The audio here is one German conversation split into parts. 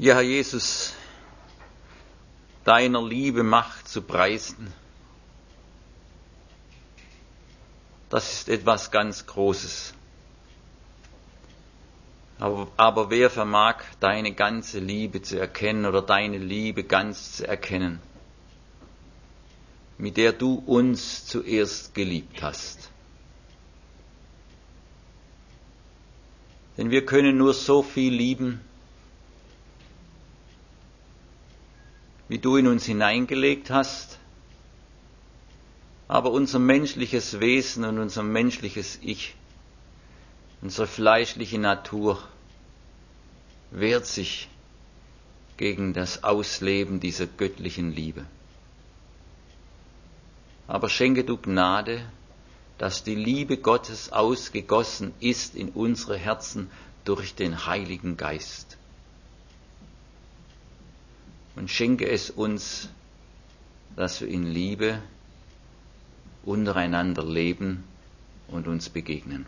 Ja, Herr Jesus, deiner Liebe Macht zu preisen, das ist etwas ganz Großes. Aber wer vermag deine ganze Liebe zu erkennen oder deine Liebe ganz zu erkennen, mit der du uns zuerst geliebt hast? Denn wir können nur so viel lieben, wie du in uns hineingelegt hast, aber unser menschliches Wesen und unser menschliches Ich, unsere fleischliche Natur wehrt sich gegen das Ausleben dieser göttlichen Liebe. Aber schenke du Gnade, dass die Liebe Gottes ausgegossen ist in unsere Herzen durch den Heiligen Geist. Und schenke es uns, dass wir in Liebe untereinander leben und uns begegnen.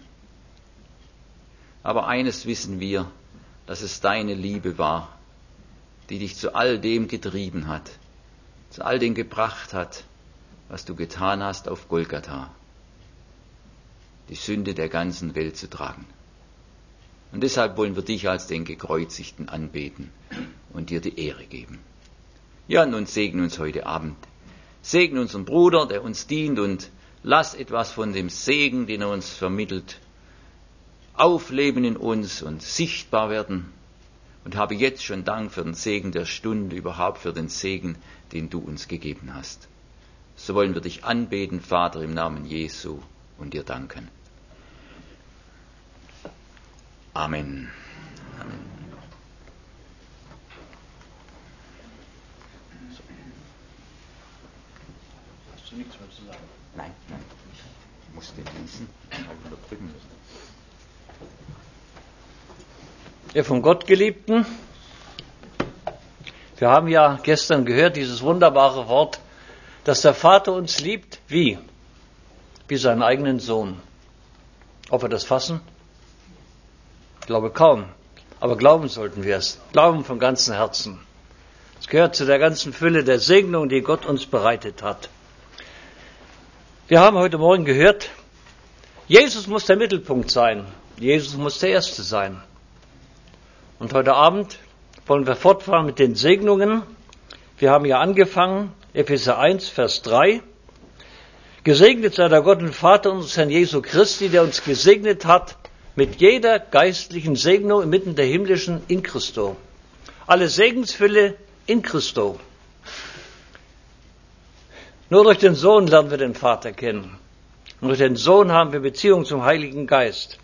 Aber eines wissen wir, dass es deine Liebe war, die dich zu all dem getrieben hat, zu all dem gebracht hat, was du getan hast auf Golgatha, die Sünde der ganzen Welt zu tragen. Und deshalb wollen wir dich als den Gekreuzigten anbeten und dir die Ehre geben. Ja, nun segne uns heute Abend. Segne unseren Bruder, der uns dient, und lass etwas von dem Segen, den er uns vermittelt, aufleben in uns und sichtbar werden. Und habe jetzt schon Dank für den Segen der Stunde, überhaupt für den Segen, den du uns gegeben hast. So wollen wir dich anbeten, Vater, im Namen Jesu, und dir danken. Amen. Amen. Hast du nichts mehr zu sagen? Nein, ich musste lesen, auch überbrücken müssen. Ihr von Gott Geliebten, wir haben ja gestern gehört, dieses wunderbare Wort, dass der Vater uns liebt, wie? Wie seinen eigenen Sohn. Ob wir das fassen? Ich glaube kaum. Aber glauben sollten wir es. Glauben von ganzem Herzen. Es gehört zu der ganzen Fülle der Segnung, die Gott uns bereitet hat. Wir haben heute Morgen gehört, Jesus muss der Mittelpunkt sein. Jesus muss der Erste sein. Und heute Abend wollen wir fortfahren mit den Segnungen. Wir haben ja angefangen, Epheser 1, Vers 3. Gesegnet sei der Gott und Vater unseres Herrn Jesu Christi, der uns gesegnet hat mit jeder geistlichen Segnung inmitten der himmlischen in Christo. Alle Segensfülle in Christo. Nur durch den Sohn lernen wir den Vater kennen. Und durch den Sohn haben wir Beziehung zum Heiligen Geist.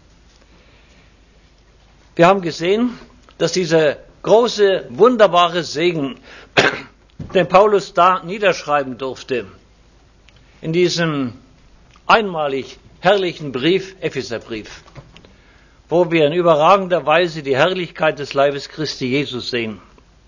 Wir haben gesehen, dass dieser große, wunderbare Segen, den Paulus da niederschreiben durfte, in diesem einmalig herrlichen Brief, Epheserbrief, wo wir in überragender Weise die Herrlichkeit des Leibes Christi Jesus sehen.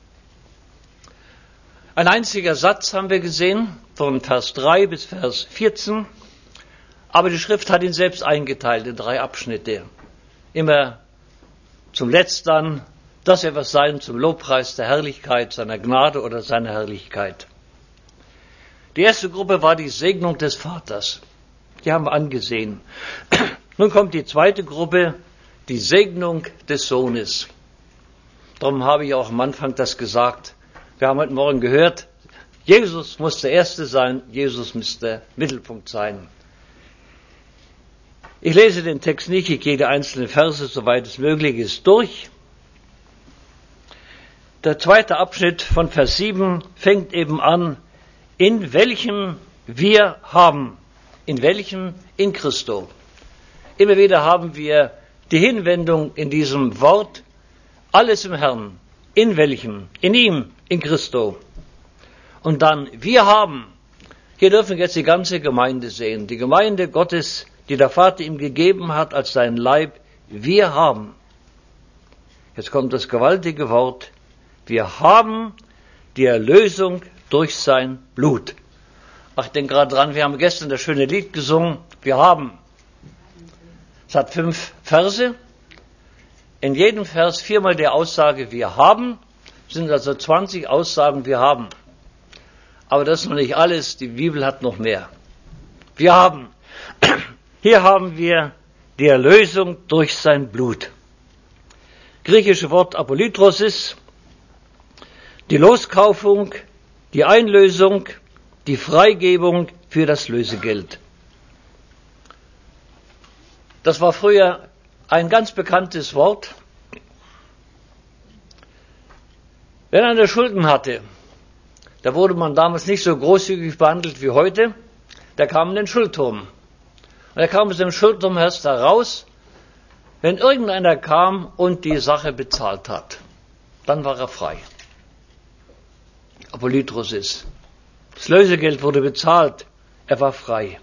Ein einziger Satz haben wir gesehen, von Vers 3 bis Vers 14, aber die Schrift hat ihn selbst eingeteilt in 3 Abschnitte. Immer zum Letzten, dass er was sein zum Lobpreis der Herrlichkeit, seiner Gnade oder seiner Herrlichkeit. Die erste Gruppe war die Segnung des Vaters. Die haben wir angesehen. Nun kommt die zweite Gruppe, die Segnung des Sohnes. Darum habe ich auch am Anfang das gesagt. Wir haben heute Morgen gehört, Jesus muss der Erste sein, Jesus muss der Mittelpunkt sein. Ich lese den Text nicht, ich gehe die einzelnen Verse, soweit es möglich ist, durch. Der zweite Abschnitt von Vers 7 fängt eben an, in welchem wir haben. In welchem? In Christo. Immer wieder haben wir die Hinwendung in diesem Wort, alles im Herrn. In welchem? In ihm, in Christo. Und dann, wir haben. Hier dürfen wir jetzt die ganze Gemeinde sehen. Die Gemeinde Gottes, die der Vater ihm gegeben hat als sein Leib. Wir haben. Jetzt kommt das gewaltige Wort. Wir haben die Erlösung durch sein Blut. Ach, ich denke gerade dran, wir haben gestern das schöne Lied gesungen. Wir haben. Es hat 5 Verse. In jedem Vers 4-mal die Aussage, wir haben. Es sind also 20 Aussagen, wir haben. Aber das ist noch nicht alles, die Bibel hat noch mehr. Hier haben wir die Erlösung durch sein Blut. Griechische Wort Apolytrosis, die Loskaufung, die Einlösung, die Freigebung für das Lösegeld. Das war früher ein ganz bekanntes Wort. Wenn einer Schulden hatte, da wurde man damals nicht so großzügig behandelt wie heute, der kam in den Schuldturm. Und er kam aus dem Schuldturm erst heraus, wenn irgendeiner kam und die Sache bezahlt hat. Dann war er frei. Apolytrosis. Das Lösegeld wurde bezahlt, er war frei.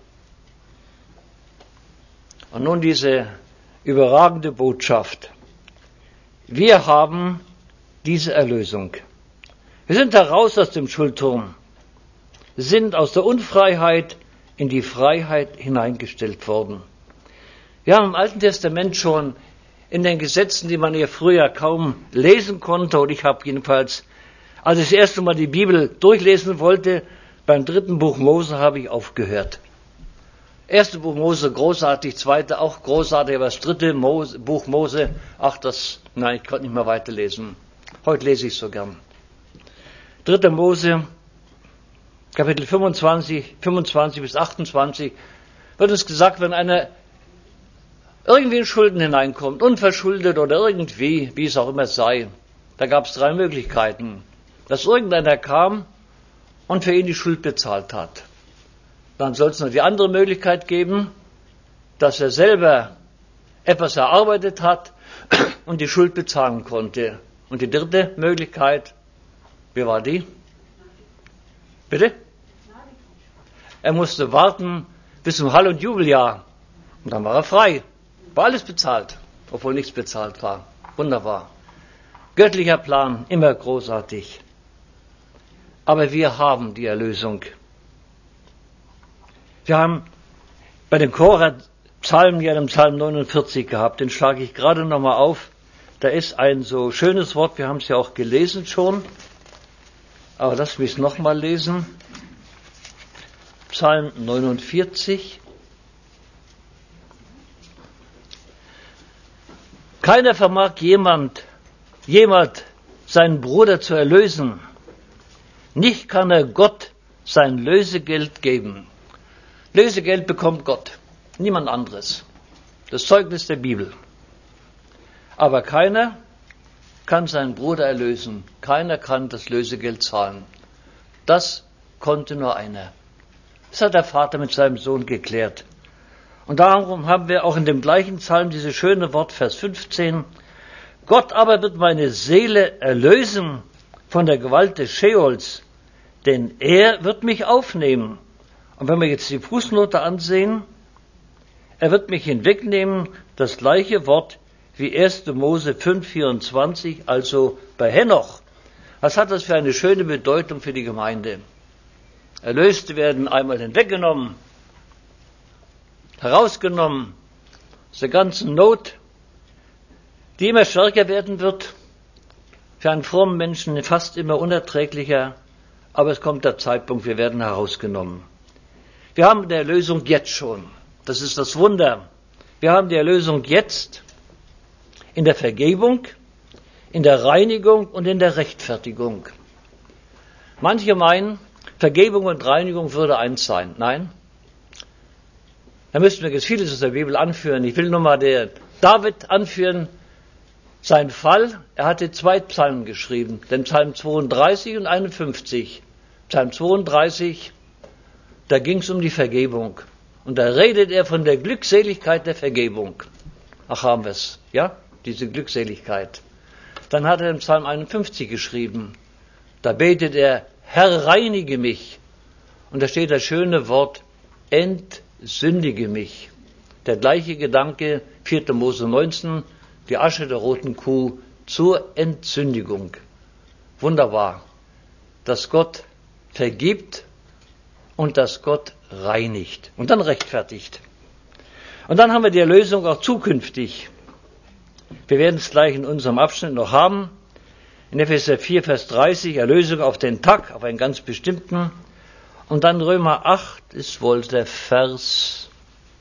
Und nun diese überragende Botschaft. Wir haben diese Erlösung. Wir sind heraus aus dem Schuldturm, sind aus der Unfreiheit in die Freiheit hineingestellt worden. Wir haben im Alten Testament schon in den Gesetzen, die man ja früher kaum lesen konnte, und ich habe jedenfalls, als ich das erste Mal die Bibel durchlesen wollte, beim 3. Buch Mose habe ich aufgehört. 1. Buch Mose großartig, 2. auch großartig, aber das 3. Buch Mose, ich konnte nicht mehr weiterlesen. Heute lese ich es so gern. 3. Mose, Kapitel 25 bis 28, wird uns gesagt, wenn einer irgendwie in Schulden hineinkommt, unverschuldet oder irgendwie, wie es auch immer sei, da gab es 3 Möglichkeiten. Dass irgendeiner kam und für ihn die Schuld bezahlt hat. Dann soll es noch die andere Möglichkeit geben, dass er selber etwas erarbeitet hat und die Schuld bezahlen konnte. Und die 3. Möglichkeit, wie war die? Bitte? Er musste warten bis zum Hall- und Jubeljahr. Und dann war er frei. War alles bezahlt, obwohl nichts bezahlt war. Wunderbar. Göttlicher Plan, immer großartig. Aber wir haben die Erlösung. Wir haben bei dem Korah-Psalm ja den Psalm 49 gehabt. Den schlage ich gerade nochmal auf. Da ist ein so schönes Wort, wir haben es ja auch gelesen schon. Aber lass mich es nochmal lesen. Psalm 49. Keiner vermag jemals seinen Bruder zu erlösen. Nicht kann er Gott sein Lösegeld geben. Lösegeld bekommt Gott, niemand anderes. Das Zeugnis der Bibel. Aber keiner kann seinen Bruder erlösen. Keiner kann das Lösegeld zahlen. Das konnte nur einer. Das hat der Vater mit seinem Sohn geklärt. Und darum haben wir auch in dem gleichen Psalm dieses schöne Wort, Vers 15. Gott aber wird meine Seele erlösen von der Gewalt des Scheols, denn er wird mich aufnehmen. Und wenn wir jetzt die Fußnote ansehen, er wird mich hinwegnehmen, das gleiche Wort wie 1. Mose 5,24, also bei Henoch. Was hat das für eine schöne Bedeutung für die Gemeinde? Erlöste werden einmal hinweggenommen, herausgenommen aus der ganzen Not, die immer stärker werden wird, für einen frommen Menschen fast immer unerträglicher, aber es kommt der Zeitpunkt, wir werden herausgenommen. Wir haben die Erlösung jetzt schon. Das ist das Wunder. Wir haben die Erlösung jetzt in der Vergebung, in der Reinigung und in der Rechtfertigung. Manche meinen, Vergebung und Reinigung würde eins sein. Nein. Da müssten wir jetzt vieles aus der Bibel anführen. Ich will nur mal den David anführen. Sein Fall, er hatte 2 Psalmen geschrieben, den Psalm 32 und 51. Psalm 32, da ging es um die Vergebung. Und da redet er von der Glückseligkeit der Vergebung. Ach, haben wir es, ja? Diese Glückseligkeit. Dann hat er den Psalm 51 geschrieben. Da betet er, Herr, reinige mich. Und da steht das schöne Wort, entsündige mich. Der gleiche Gedanke, 4. Mose 19, die Asche der roten Kuh zur Entsündigung. Wunderbar, dass Gott vergibt und dass Gott reinigt und dann rechtfertigt. Und dann haben wir die Erlösung auch zukünftig. Wir werden es gleich in unserem Abschnitt noch haben. In Epheser 4, Vers 30, Erlösung auf den Tag, auf einen ganz bestimmten. Und dann Römer 8 ist wohl der Vers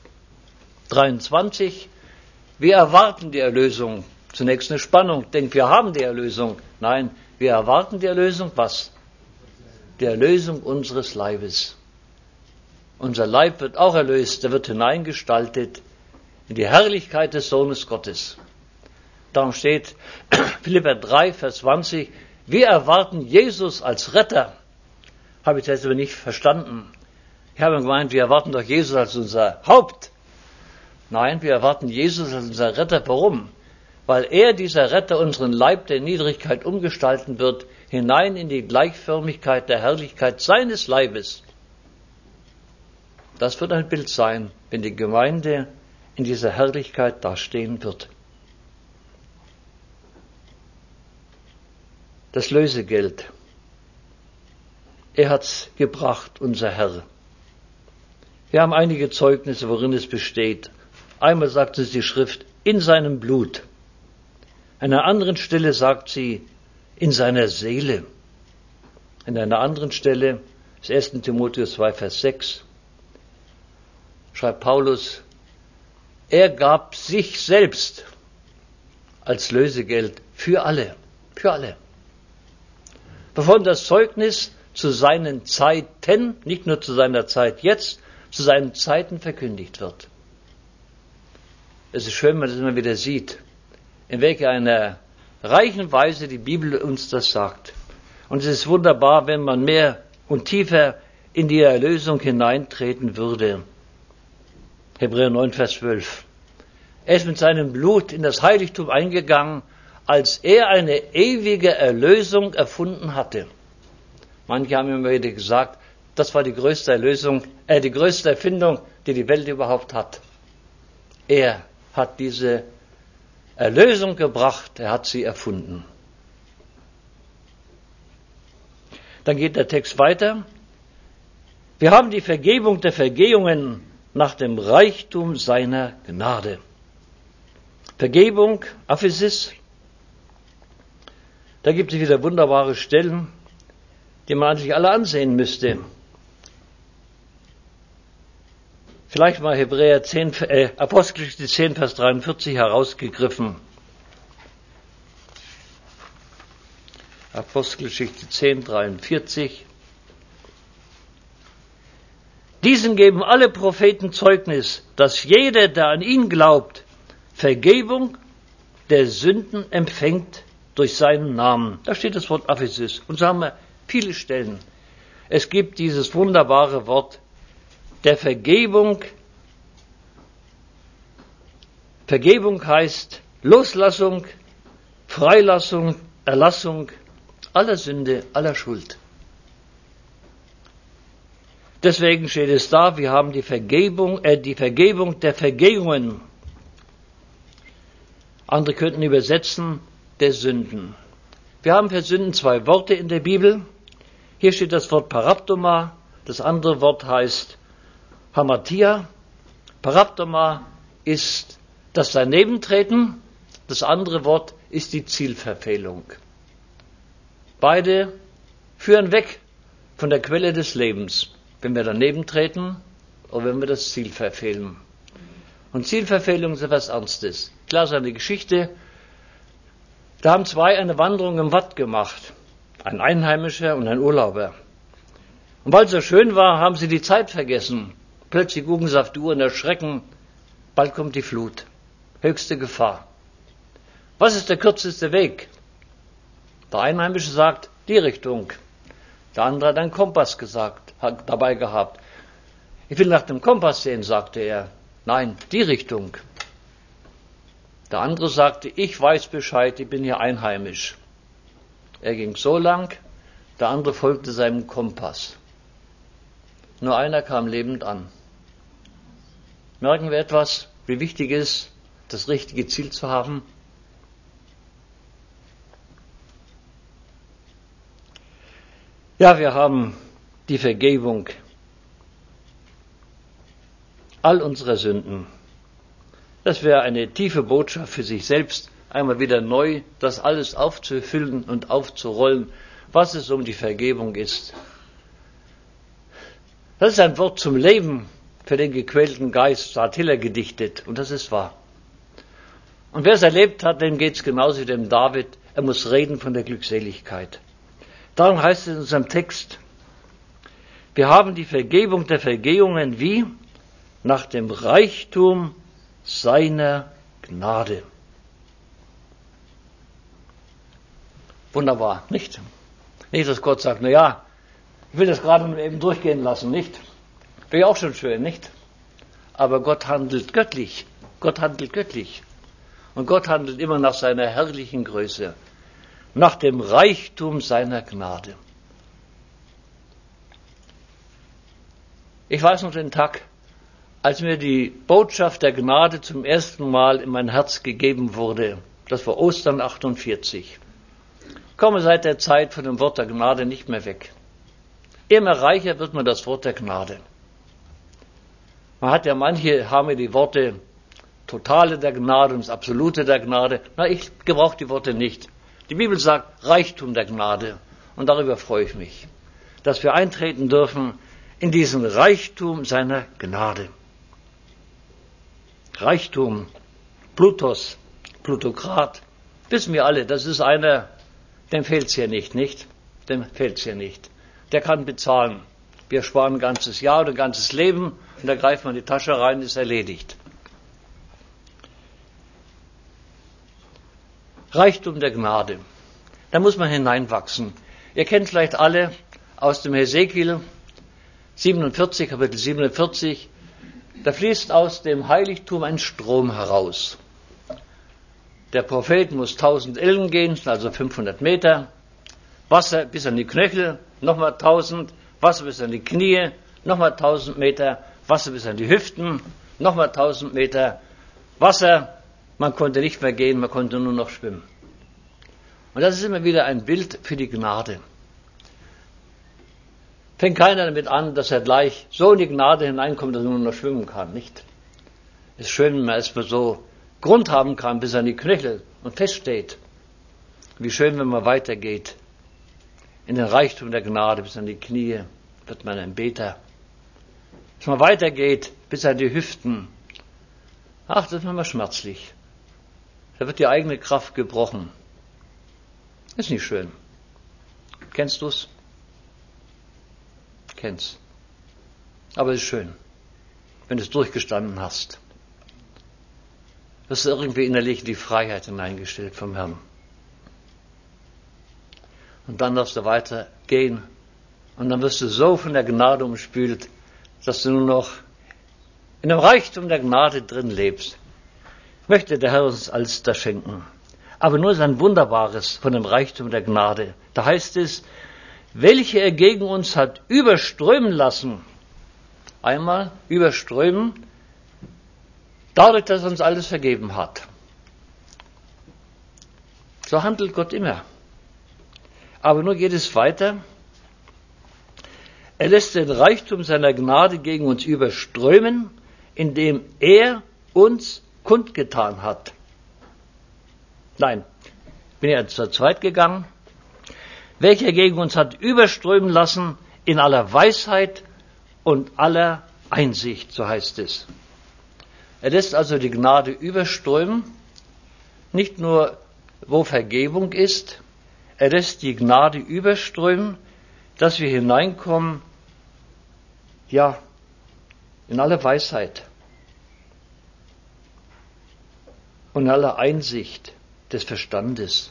23. Wir erwarten die Erlösung. Zunächst eine Spannung. Denkt, wir haben die Erlösung. Nein, wir erwarten die Erlösung. Was? Die Erlösung unseres Leibes. Unser Leib wird auch erlöst. Er wird hineingestaltet in die Herrlichkeit des Sohnes Gottes. Darum steht Philipper 3, Vers 20, wir erwarten Jesus als Retter. Habe ich das aber nicht verstanden. Ich habe gemeint, wir erwarten doch Jesus als unser Haupt. Nein, wir erwarten Jesus als unser Retter. Warum? Weil er, dieser Retter, unseren Leib der Niedrigkeit umgestalten wird, hinein in die Gleichförmigkeit der Herrlichkeit seines Leibes. Das wird ein Bild sein, wenn die Gemeinde in dieser Herrlichkeit dastehen wird. Das Lösegeld. Er hat's gebracht, unser Herr. Wir haben einige Zeugnisse, worin es besteht. Einmal sagt es die Schrift, in seinem Blut. An einer anderen Stelle sagt sie, in seiner Seele. An einer anderen Stelle, das 1. Timotheus 2, Vers 6, schreibt Paulus, er gab sich selbst als Lösegeld für alle, für alle. Wovon das Zeugnis zu seinen Zeiten, nicht nur zu seiner Zeit jetzt, zu seinen Zeiten verkündigt wird. Es ist schön, wenn man das immer wieder sieht, in welcher einer reichen Weise die Bibel uns das sagt. Und es ist wunderbar, wenn man mehr und tiefer in die Erlösung hineintreten würde. Hebräer 9, Vers 12. Er ist mit seinem Blut in das Heiligtum eingegangen, als er eine ewige Erlösung erfunden hatte. Manche haben immer wieder gesagt, das war die größte die größte Erfindung, die die Welt überhaupt hat. Er hat diese Erlösung gebracht, er hat sie erfunden. Dann geht der Text weiter. Wir haben die Vergebung der Vergehungen nach dem Reichtum seiner Gnade. Vergebung, Aphesis, da gibt es wieder wunderbare Stellen, die man eigentlich alle ansehen müsste. Vielleicht mal Apostelgeschichte 10, Vers 43 herausgegriffen. Apostelgeschichte 10, 43. Diesen geben alle Propheten Zeugnis, dass jeder, der an ihn glaubt, Vergebung der Sünden empfängt durch seinen Namen. Da steht das Wort Aphesis. Und so haben wir viele Stellen. Es gibt dieses wunderbare Wort der Vergebung. Vergebung heißt Loslassung, Freilassung, Erlassung aller Sünde, aller Schuld. Deswegen steht es da, wir haben die Vergebung der Vergehungen. Andere könnten übersetzen, der Sünden. Wir haben für Sünden zwei Worte in der Bibel. Hier steht das Wort Paraptoma, das andere Wort heißt Hamatia. Paraptoma ist das Danebentreten, das andere Wort ist die Zielverfehlung. Beide führen weg von der Quelle des Lebens, wenn wir daneben treten oder wenn wir das Ziel verfehlen. Und Zielverfehlung ist etwas Ernstes. Ich las eine Geschichte, da haben zwei eine Wanderung im Watt gemacht, ein Einheimischer und ein Urlauber. Und weil es so schön war, haben sie die Zeit vergessen. Plötzlich gucken sie auf die Uhr und erschrecken, bald kommt die Flut. Höchste Gefahr. Was ist der kürzeste Weg? Der Einheimische sagt, die Richtung. Der andere hat einen Kompass dabei gehabt. Ich will nach dem Kompass sehen, sagte er. Nein, die Richtung. Der andere sagte, ich weiß Bescheid, ich bin hier einheimisch. Er ging so lang, der andere folgte seinem Kompass. Nur einer kam lebend an. Merken wir etwas, wie wichtig es ist, das richtige Ziel zu haben? Ja, wir haben die Vergebung all unserer Sünden. Das wäre eine tiefe Botschaft für sich selbst, einmal wieder neu das alles aufzufüllen und aufzurollen, was es um die Vergebung ist. Das ist ein Wort zum Leben für den gequälten Geist, hat Hiller gedichtet, und das ist wahr. Und wer es erlebt hat, dem geht es genauso wie dem David, er muss reden von der Glückseligkeit. Darum heißt es in unserem Text, wir haben die Vergebung der Vergehungen wie nach dem Reichtum seiner Gnade. Wunderbar, nicht? Nicht, dass Gott sagt, na ja, ich will das gerade mal eben durchgehen lassen, nicht? Wäre ja auch schon schön, nicht? Aber Gott handelt göttlich. Gott handelt göttlich. Und Gott handelt immer nach seiner herrlichen Größe, nach dem Reichtum seiner Gnade. Ich weiß noch den Tag, als mir die Botschaft der Gnade zum ersten Mal in mein Herz gegeben wurde. Das war Ostern 48. Ich komme seit der Zeit von dem Wort der Gnade nicht mehr weg. Immer reicher wird mir das Wort der Gnade. Man hat ja, manche haben ja die Worte Totale der Gnade und das Absolute der Gnade. Na, ich gebrauche die Worte nicht. Die Bibel sagt Reichtum der Gnade. Und darüber freue ich mich, dass wir eintreten dürfen in diesen Reichtum seiner Gnade. Reichtum, Plutos, Plutokrat, wissen wir alle, das ist einer, dem fehlt's hier nicht? Dem fehlt's hier nicht. Der kann bezahlen. Wir sparen ein ganzes Jahr oder ein ganzes Leben und da greift man in die Tasche rein, ist erledigt. Reichtum der Gnade. Da muss man hineinwachsen. Ihr kennt vielleicht alle aus dem Hesekiel 47, Kapitel 47, da fließt aus dem Heiligtum ein Strom heraus. Der Prophet muss 1000 Ellen gehen, also 500 Meter, Wasser bis an die Knöchel, nochmal 1000, Wasser bis an die Knie, nochmal 1000 Meter, Wasser bis an die Hüften, nochmal 1000 Meter, Wasser, man konnte nicht mehr gehen, man konnte nur noch schwimmen. Und das ist immer wieder ein Bild für die Gnade. Fängt keiner damit an, dass er gleich so in die Gnade hineinkommt, dass er nur noch schwimmen kann, nicht? Es ist schön, wenn man erstmal so Grund haben kann, bis an die Knöchel und feststeht. Wie schön, wenn man weitergeht. In den Reichtum der Gnade bis an die Knie wird man ein Beter. Dass man weitergeht bis an die Hüften. Ach, das ist manchmal schmerzlich. Da wird die eigene Kraft gebrochen. Ist nicht schön. Kennst du's? Kennst. Aber es ist schön, wenn du es durchgestanden hast. Das ist irgendwie innerlich die Freiheit hineingestellt vom Herrn. Und dann darfst du weitergehen. Und dann wirst du so von der Gnade umspült, dass du nur noch in dem Reichtum der Gnade drin lebst. Möchte der Herr uns alles das schenken. Aber nur sein Wunderbares von dem Reichtum der Gnade. Da heißt es, welche er gegen uns hat überströmen lassen. Einmal überströmen, dadurch, dass er uns alles vergeben hat. So handelt Gott immer. Aber nur geht es weiter. Er lässt den Reichtum seiner Gnade gegen uns überströmen, indem er uns kundgetan hat. Nein, bin ja zur zweit gegangen. Welcher gegen uns hat überströmen lassen in aller Weisheit und aller Einsicht, so heißt es. Er lässt also die Gnade überströmen, nicht nur wo Vergebung ist, er lässt die Gnade überströmen, dass wir hineinkommen, ja, in alle Weisheit und in aller Einsicht des Verstandes.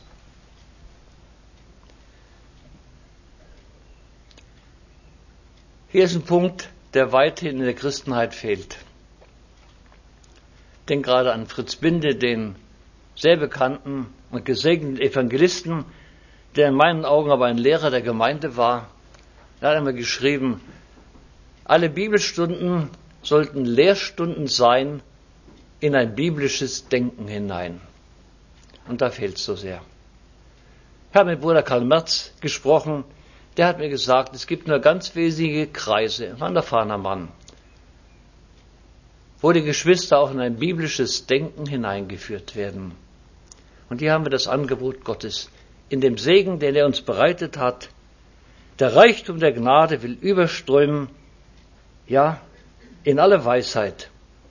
Hier ist ein Punkt, der weithin in der Christenheit fehlt. Ich denke gerade an Fritz Binde, den sehr bekannten und gesegneten Evangelisten, der in meinen Augen aber ein Lehrer der Gemeinde war. Er hat einmal geschrieben, alle Bibelstunden sollten Lehrstunden sein in ein biblisches Denken hinein. Und da fehlt es so sehr. Ich habe mit Bruder Karl Merz gesprochen, der hat mir gesagt, es gibt nur ganz wenige Kreise, ein erfahrener Mann, wo die Geschwister auch in ein biblisches Denken hineingeführt werden. Und hier haben wir das Angebot Gottes. In dem Segen, den er uns bereitet hat, der Reichtum der Gnade will überströmen, ja, in alle Weisheit.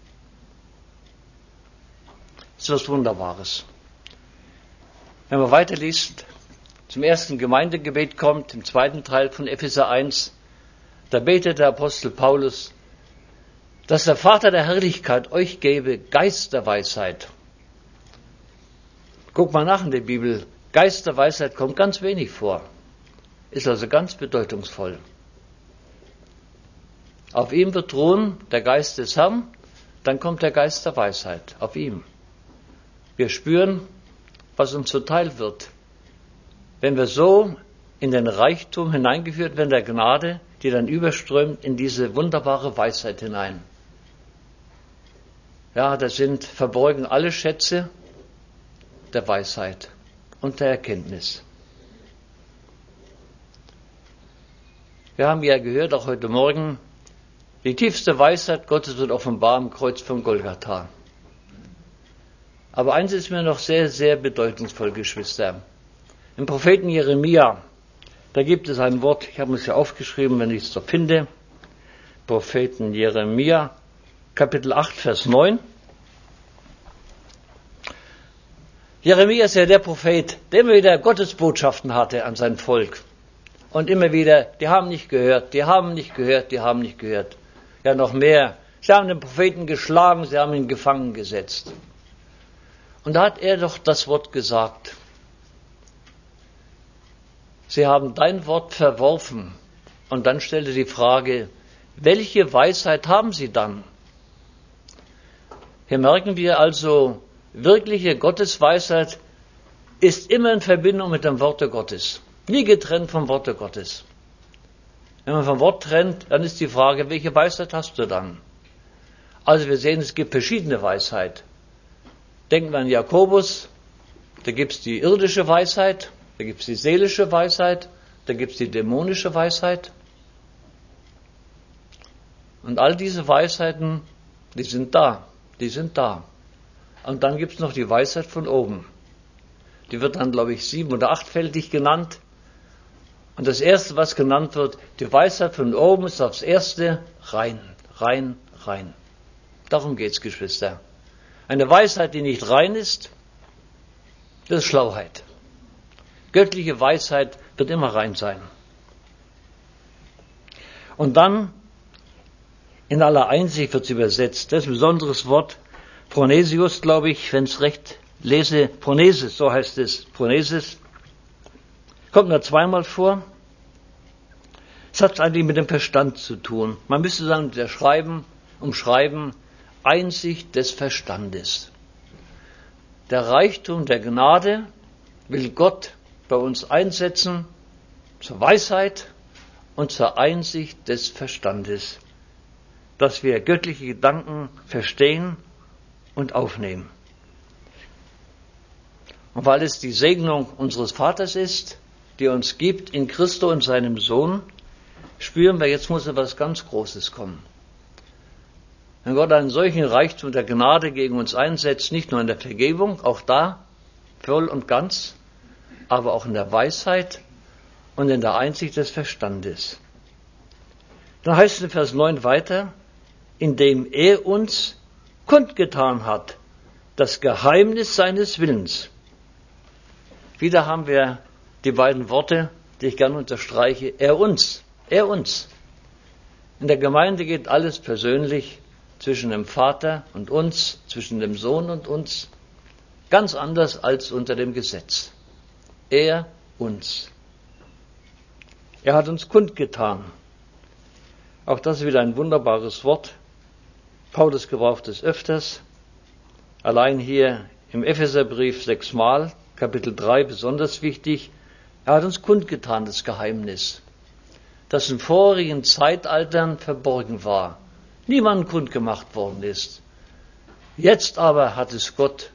Das ist was Wunderbares. Wenn man weiterliest, zum ersten Gemeindegebet kommt, im zweiten Teil von Epheser 1, da betet der Apostel Paulus, dass der Vater der Herrlichkeit euch gebe Geist der Weisheit. Guck mal nach in der Bibel. Geist der Weisheit kommt ganz wenig vor. Ist also ganz bedeutungsvoll. Auf ihm wird ruhen der Geist des Herrn, dann kommt der Geist der Weisheit. Auf ihm. Wir spüren, was uns zuteil wird, wenn wir so in den Reichtum hineingeführt werden der Gnade, die dann überströmt in diese wunderbare Weisheit hinein. Ja, da sind verborgen alle Schätze der Weisheit und der Erkenntnis. Wir haben ja gehört, auch heute Morgen, die tiefste Weisheit Gottes wird offenbar am Kreuz von Golgatha. Aber eins ist mir noch sehr, sehr bedeutungsvoll, Geschwister. Im Propheten Jeremia, da gibt es ein Wort, ich habe es ja aufgeschrieben, wenn ich es so finde. Propheten Jeremia, Kapitel 8, Vers 9. Jeremia ist ja der Prophet, der immer wieder Gottesbotschaften hatte an sein Volk. Und immer wieder, die haben nicht gehört, die haben nicht gehört, die haben nicht gehört. Ja, noch mehr. Sie haben den Propheten geschlagen, sie haben ihn gefangen gesetzt. Und da hat er doch das Wort gesagt. Sie haben dein Wort verworfen. Und dann stellte die Frage, welche Weisheit haben sie dann? Hier merken wir also, wirkliche Gottesweisheit ist immer in Verbindung mit dem Worte Gottes. Nie getrennt vom Worte Gottes. Wenn man vom Wort trennt, dann ist die Frage, welche Weisheit hast du dann? Also wir sehen, es gibt verschiedene Weisheit. Denken wir an Jakobus, da gibt es die irdische Weisheit, da gibt es die seelische Weisheit, da gibt es die dämonische Weisheit. Und all diese Weisheiten, die sind da. Und dann gibt es noch die Weisheit von oben. Die wird dann, glaube ich, 7- oder 8-fältig genannt. Und das Erste, was genannt wird, die Weisheit von oben ist aufs Erste rein. Darum geht's, Geschwister. Eine Weisheit, die nicht rein ist, das ist Schlauheit. Göttliche Weisheit wird immer rein sein. Und dann, in aller Einsicht wird es übersetzt. Das ist ein besonderes Wort. Phronesius, glaube ich, wenn es recht lese, Phronesis, so heißt es, Phronesis. Kommt nur zweimal vor. Es hat eigentlich mit dem Verstand zu tun. Man müsste sagen, umschreiben, Einsicht des Verstandes. Der Reichtum der Gnade will Gott bei uns einsetzen zur Weisheit und zur Einsicht des Verstandes, dass wir göttliche Gedanken verstehen und aufnehmen. Und weil es die Segnung unseres Vaters ist, die er uns gibt in Christo und seinem Sohn, spüren wir, jetzt muss etwas ganz Großes kommen. Wenn Gott einen solchen Reichtum der Gnade gegen uns einsetzt, nicht nur in der Vergebung, auch da, voll und ganz, aber auch in der Weisheit und in der Einsicht des Verstandes. Dann heißt es in Vers 9 weiter, indem er uns kundgetan hat, das Geheimnis seines Willens. Wieder haben wir die beiden Worte, die ich gerne unterstreiche, er uns. In der Gemeinde geht alles persönlich zwischen dem Vater und uns, zwischen dem Sohn und uns, ganz anders als unter dem Gesetz. Er uns. Er hat uns kundgetan. Auch das ist wieder ein wunderbares Wort. Paulus gebraucht es öfters. Allein hier im Epheserbrief 6-mal, Kapitel 3 besonders wichtig. Er hat uns kundgetan, das Geheimnis, das in vorigen Zeitaltern verborgen war, niemandem kundgemacht worden ist. Jetzt aber hat es Gott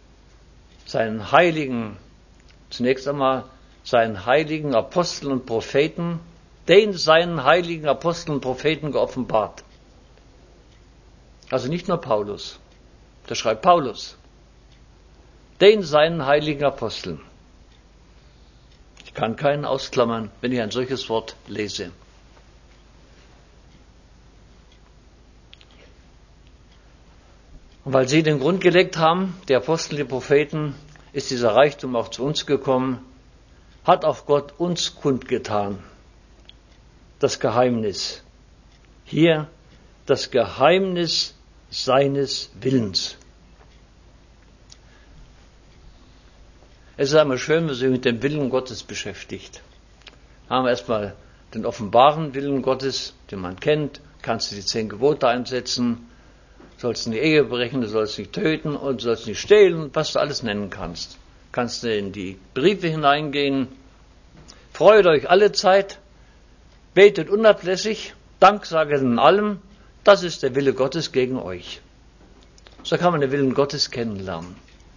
zunächst einmal seinen heiligen Aposteln und Propheten, seinen heiligen Aposteln und Propheten geoffenbart. Also nicht nur Paulus, das schreibt Paulus. den seinen heiligen Aposteln. Ich kann keinen ausklammern, wenn ich ein solches Wort lese. Und weil sie den Grund gelegt haben, die Apostel, die Propheten, ist dieser Reichtum auch zu uns gekommen, hat auch Gott uns kundgetan. Das Geheimnis. Hier das Geheimnis seines Willens. Es ist einmal schön, wenn man sich mit dem Willen Gottes beschäftigt. Haben wir erstmal den offenbaren Willen Gottes, den man kennt. Kannst du die 10 Gebote einsetzen, sollst nicht Ehe brechen, du sollst nicht töten und du sollst nicht stehlen, was du alles nennen kannst. Kannst du in die Briefe hineingehen. Freut euch alle Zeit, betet unablässig, Danksaget in allem. Das ist der Wille Gottes gegen euch. So kann man den Willen Gottes kennenlernen.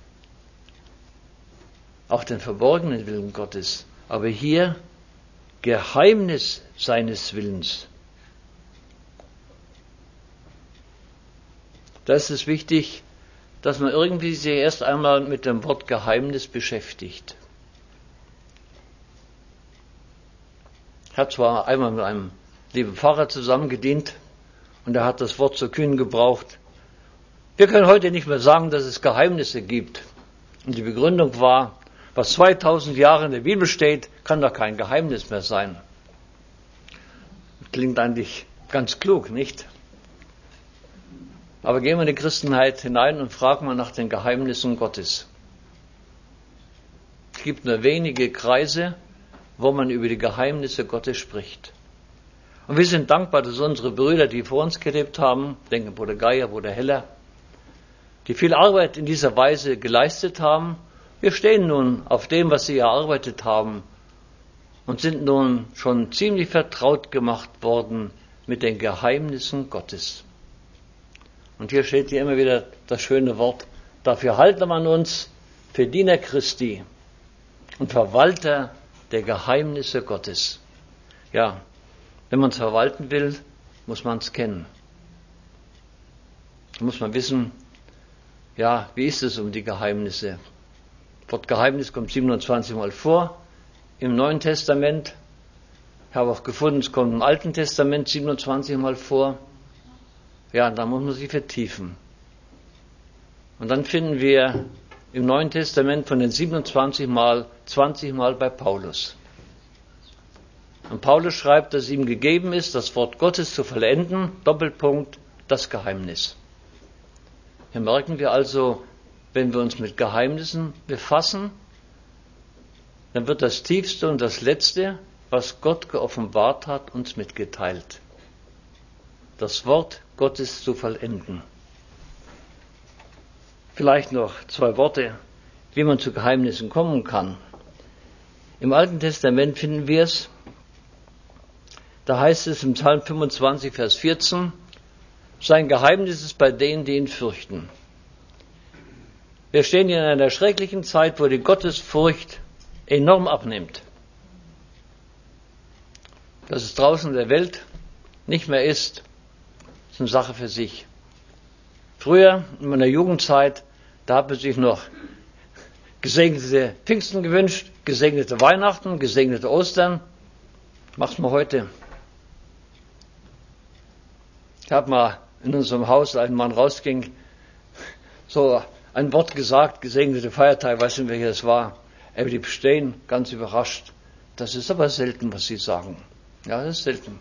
Auch den verborgenen Willen Gottes. Aber hier Geheimnis seines Willens. Da ist es wichtig, dass man irgendwie sich erst einmal mit dem Wort Geheimnis beschäftigt. Ich habe zwar einmal mit einem lieben Pfarrer zusammengedient und er hat das Wort so kühn gebraucht. Wir können heute nicht mehr sagen, dass es Geheimnisse gibt. Und die Begründung war, was 2000 Jahre in der Bibel steht, kann doch kein Geheimnis mehr sein. Klingt eigentlich ganz klug, nicht? Aber gehen wir in die Christenheit hinein und fragen mal nach den Geheimnissen Gottes. Es gibt nur wenige Kreise, wo man über die Geheimnisse Gottes spricht. Und wir sind dankbar, dass unsere Brüder, die vor uns gelebt haben, denken Bruder Geier, Bruder Heller, die viel Arbeit in dieser Weise geleistet haben. Wir stehen nun auf dem, was sie erarbeitet haben und sind nun schon ziemlich vertraut gemacht worden mit den Geheimnissen Gottes. Und hier steht hier immer wieder das schöne Wort, dafür halte man uns für Diener Christi und Verwalter der Geheimnisse Gottes. Ja, wenn man es verwalten will, muss man es kennen. Da muss man wissen, ja, wie ist es um die Geheimnisse? Das Wort Geheimnis kommt 27 Mal vor im Neuen Testament. Ich habe auch gefunden, es kommt im Alten Testament 27 Mal vor. Ja, da muss man sich vertiefen. Und dann finden wir im Neuen Testament von den 27 Mal 20 Mal bei Paulus. Und Paulus schreibt, dass ihm gegeben ist, das Wort Gottes zu vollenden, Doppelpunkt, das Geheimnis. Hier merken wir also, wenn wir uns mit Geheimnissen befassen, dann wird das Tiefste und das Letzte, was Gott geoffenbart hat, uns mitgeteilt. Das Wort Gottes zu vollenden. Vielleicht noch 2 Worte, wie man zu Geheimnissen kommen kann. Im Alten Testament finden wir es, da heißt es im Psalm 25, Vers 14, sein Geheimnis ist bei denen, die ihn fürchten. Wir stehen in einer schrecklichen Zeit, wo die Gottesfurcht enorm abnimmt. Dass es draußen in der Welt nicht mehr ist eine Sache für sich. Früher, in meiner Jugendzeit, da hat man sich noch gesegnete Pfingsten gewünscht, gesegnete Weihnachten, gesegnete Ostern. Macht man heute. Ich habe mal in unserem Haus, als ein Mann rausging, so ein Wort gesagt, gesegnete Feiertag, weiß nicht, welcher es war. Er blieb stehen, ganz überrascht. Das ist aber selten, was Sie sagen. Ja, das ist selten.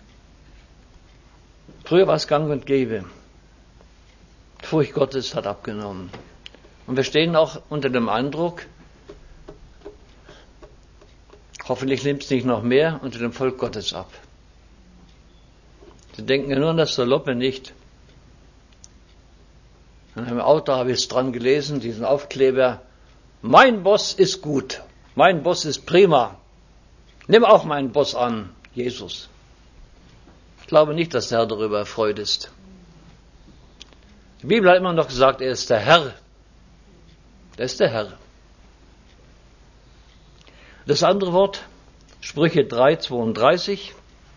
Früher war es gang und gäbe. Die Furcht Gottes hat abgenommen. Und wir stehen auch unter dem Eindruck, hoffentlich nimmt es nicht noch mehr, unter dem Volk Gottes ab. Sie denken ja nur an das Saloppe, nicht? In einem Auto habe ich es dran gelesen, diesen Aufkleber, mein Boss ist gut, mein Boss ist prima. Nimm auch meinen Boss an, Jesus. Ich glaube nicht, dass der Herr darüber erfreut ist. Die Bibel hat immer noch gesagt, er ist der Herr. Er ist der Herr. Das andere Wort, Sprüche 3,32.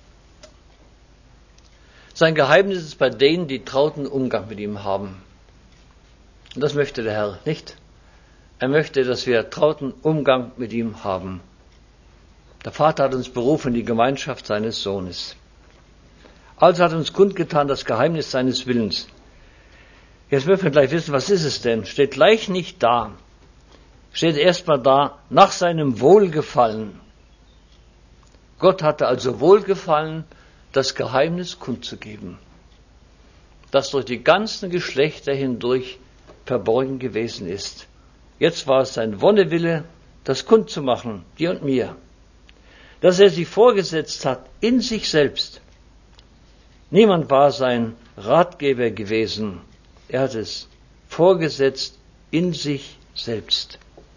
Sein Geheimnis ist bei denen, die trauten Umgang mit ihm haben. Und das möchte der Herr nicht. Er möchte, dass wir trauten Umgang mit ihm haben. Der Vater hat uns berufen in die Gemeinschaft seines Sohnes. Also hat uns kundgetan das Geheimnis seines Willens. Jetzt müssen wir gleich wissen, was ist es denn? Steht gleich nicht da. Steht erstmal da, nach seinem Wohlgefallen. Gott hatte also Wohlgefallen, das Geheimnis kundzugeben, das durch die ganzen Geschlechter hindurch verborgen gewesen ist. Jetzt war es sein Wonnewille, das kundzumachen, dir und mir, dass er sie vorgesetzt hat in sich selbst. Niemand war sein Ratgeber gewesen. Er hat es vorgesetzt in sich selbst.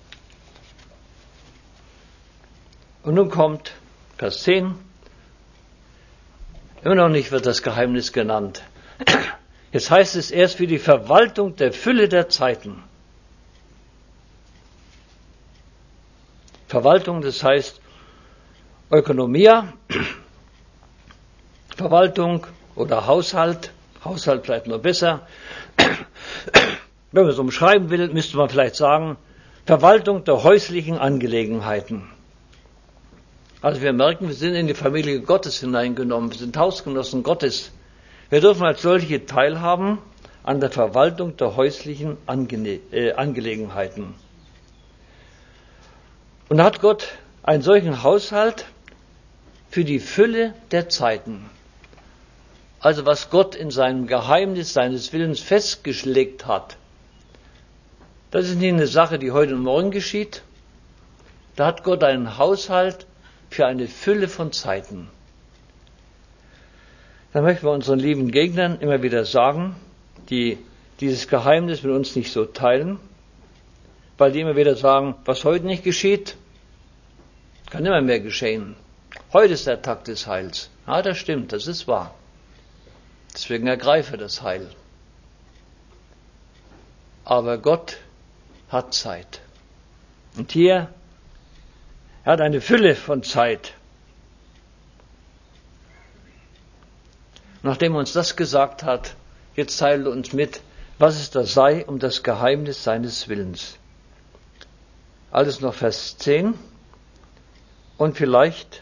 Und nun kommt Vers 10. Immer noch nicht wird das Geheimnis genannt. Jetzt heißt es erst für die Verwaltung der Fülle der Zeiten. Verwaltung, das heißt Ökonomia, Verwaltung oder Haushalt vielleicht nur besser. Wenn man es umschreiben will, müsste man vielleicht sagen, Verwaltung der häuslichen Angelegenheiten. Also wir merken, wir sind in die Familie Gottes hineingenommen, wir sind Hausgenossen Gottes. Wir dürfen als solche teilhaben an der Verwaltung der häuslichen Angelegenheiten. Und da hat Gott einen solchen Haushalt für die Fülle der Zeiten. Also was Gott in seinem Geheimnis seines Willens festgelegt hat, das ist nicht eine Sache, die heute und morgen geschieht. Da hat Gott einen Haushalt für eine Fülle von Zeiten. Da möchten wir unseren lieben Gegnern immer wieder sagen, die dieses Geheimnis mit uns nicht so teilen, weil die immer wieder sagen, was heute nicht geschieht, kann immer mehr geschehen. Heute ist der Tag des Heils. Ja, das stimmt, das ist wahr. Deswegen ergreife das Heil. Aber Gott hat Zeit. Und hier, er hat eine Fülle von Zeit. Nachdem er uns das gesagt hat, jetzt teilt er uns mit, was es da sei um das Geheimnis seines Willens. Alles noch Vers 10 und vielleicht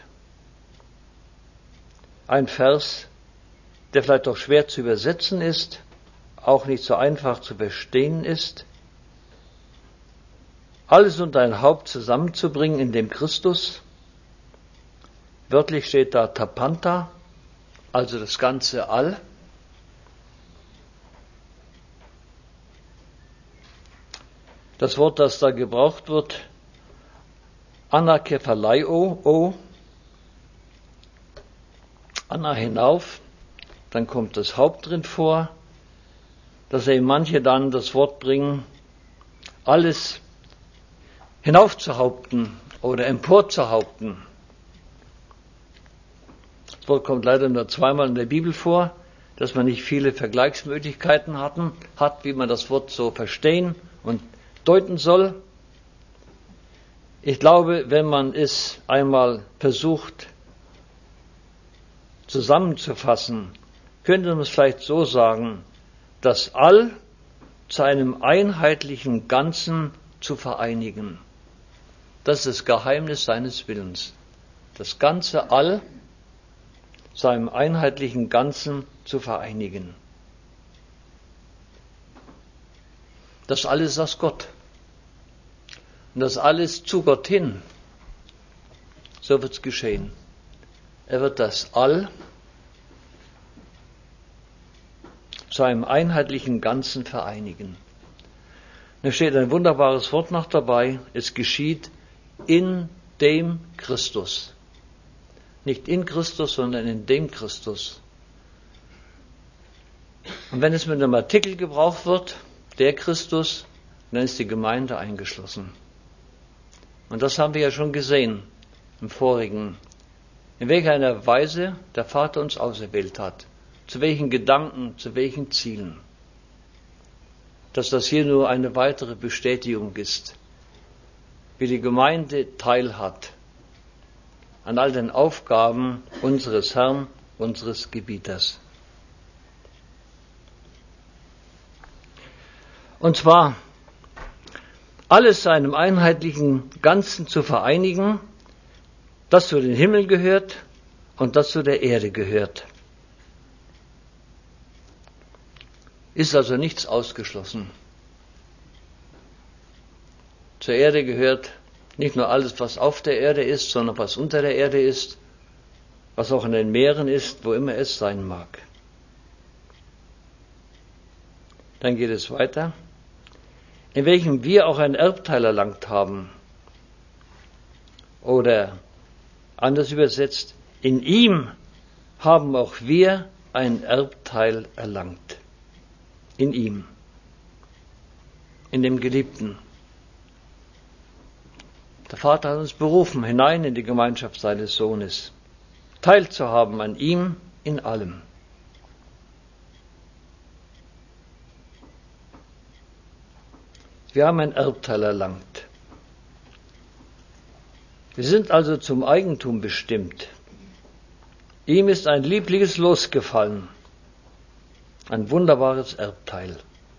ein Vers, der vielleicht auch schwer zu übersetzen ist, auch nicht so einfach zu verstehen ist. Alles unter ein Haupt zusammenzubringen, in dem Christus, wörtlich steht da Tapanta, also das ganze All. Das Wort, das da gebraucht wird, Anakephalaiō, Anna hinauf, dann kommt das Haupt drin vor, dass eben manche dann das Wort bringen, alles hinaufzuhaupten oder emporzuhaupten. Das Wort kommt leider nur zweimal in der Bibel vor, dass man nicht viele Vergleichsmöglichkeiten hat, wie man das Wort so verstehen und deuten soll. Ich glaube, wenn man es einmal versucht zusammenzufassen, könnte man es vielleicht so sagen, das All zu einem einheitlichen Ganzen zu vereinigen. Das ist das Geheimnis seines Willens. Das ganze All zu einem einheitlichen Ganzen zu vereinigen. Das alles ist aus Gott. Und das alles zu Gott hin. So wird es geschehen. Er wird das All zu einem einheitlichen Ganzen vereinigen. Da steht ein wunderbares Wort noch dabei. Es geschieht in dem Christus. Nicht in Christus, sondern in dem Christus. Und wenn es mit einem Artikel gebraucht wird, der Christus, dann ist die Gemeinde eingeschlossen. Und das haben wir ja schon gesehen im vorigen, in welcher einer Weise der Vater uns auserwählt hat, zu welchen Gedanken, zu welchen Zielen. Dass das hier nur eine weitere Bestätigung ist, wie die Gemeinde teilhat an all den Aufgaben unseres Herrn, unseres Gebieters. Und zwar alles zu einem einheitlichen Ganzen zu vereinigen, das zu den Himmel gehört und das zu der Erde gehört. Ist also nichts ausgeschlossen. Zur Erde gehört nicht nur alles, was auf der Erde ist, sondern was unter der Erde ist, was auch in den Meeren ist, wo immer es sein mag. Dann geht es weiter, in welchem wir auch einen Erbteil erlangt haben. Oder anders übersetzt, in ihm haben auch wir einen Erbteil erlangt. In ihm, in dem Geliebten. Der Vater hat uns berufen, hinein in die Gemeinschaft seines Sohnes, teilzuhaben an ihm in allem. Wir haben ein Erbteil erlangt. Wir sind also zum Eigentum bestimmt. Ihm ist ein liebliches Los gefallen, ein wunderbares Erbteil.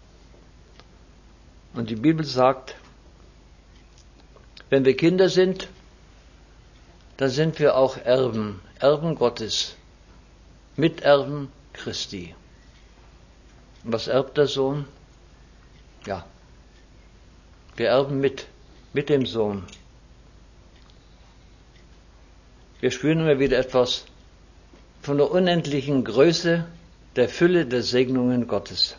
Und die Bibel sagt, wenn wir Kinder sind, dann sind wir auch Erben, Erben Gottes, Miterben Christi. Und was erbt der Sohn? Ja, wir erben mit dem Sohn. Wir spüren immer wieder etwas von der unendlichen Größe, der Fülle der Segnungen Gottes.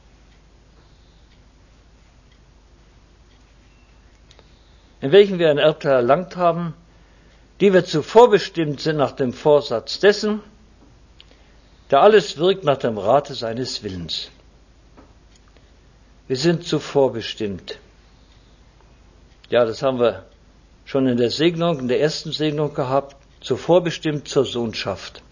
In welchen wir ein Erbteil erlangt haben, die wir zuvor bestimmt sind nach dem Vorsatz dessen, der alles wirkt nach dem Rate seines Willens. Wir sind zuvor bestimmt. Ja, das haben wir schon in der Segnung, in der ersten Segnung gehabt, zuvor bestimmt zur Sohnschaft.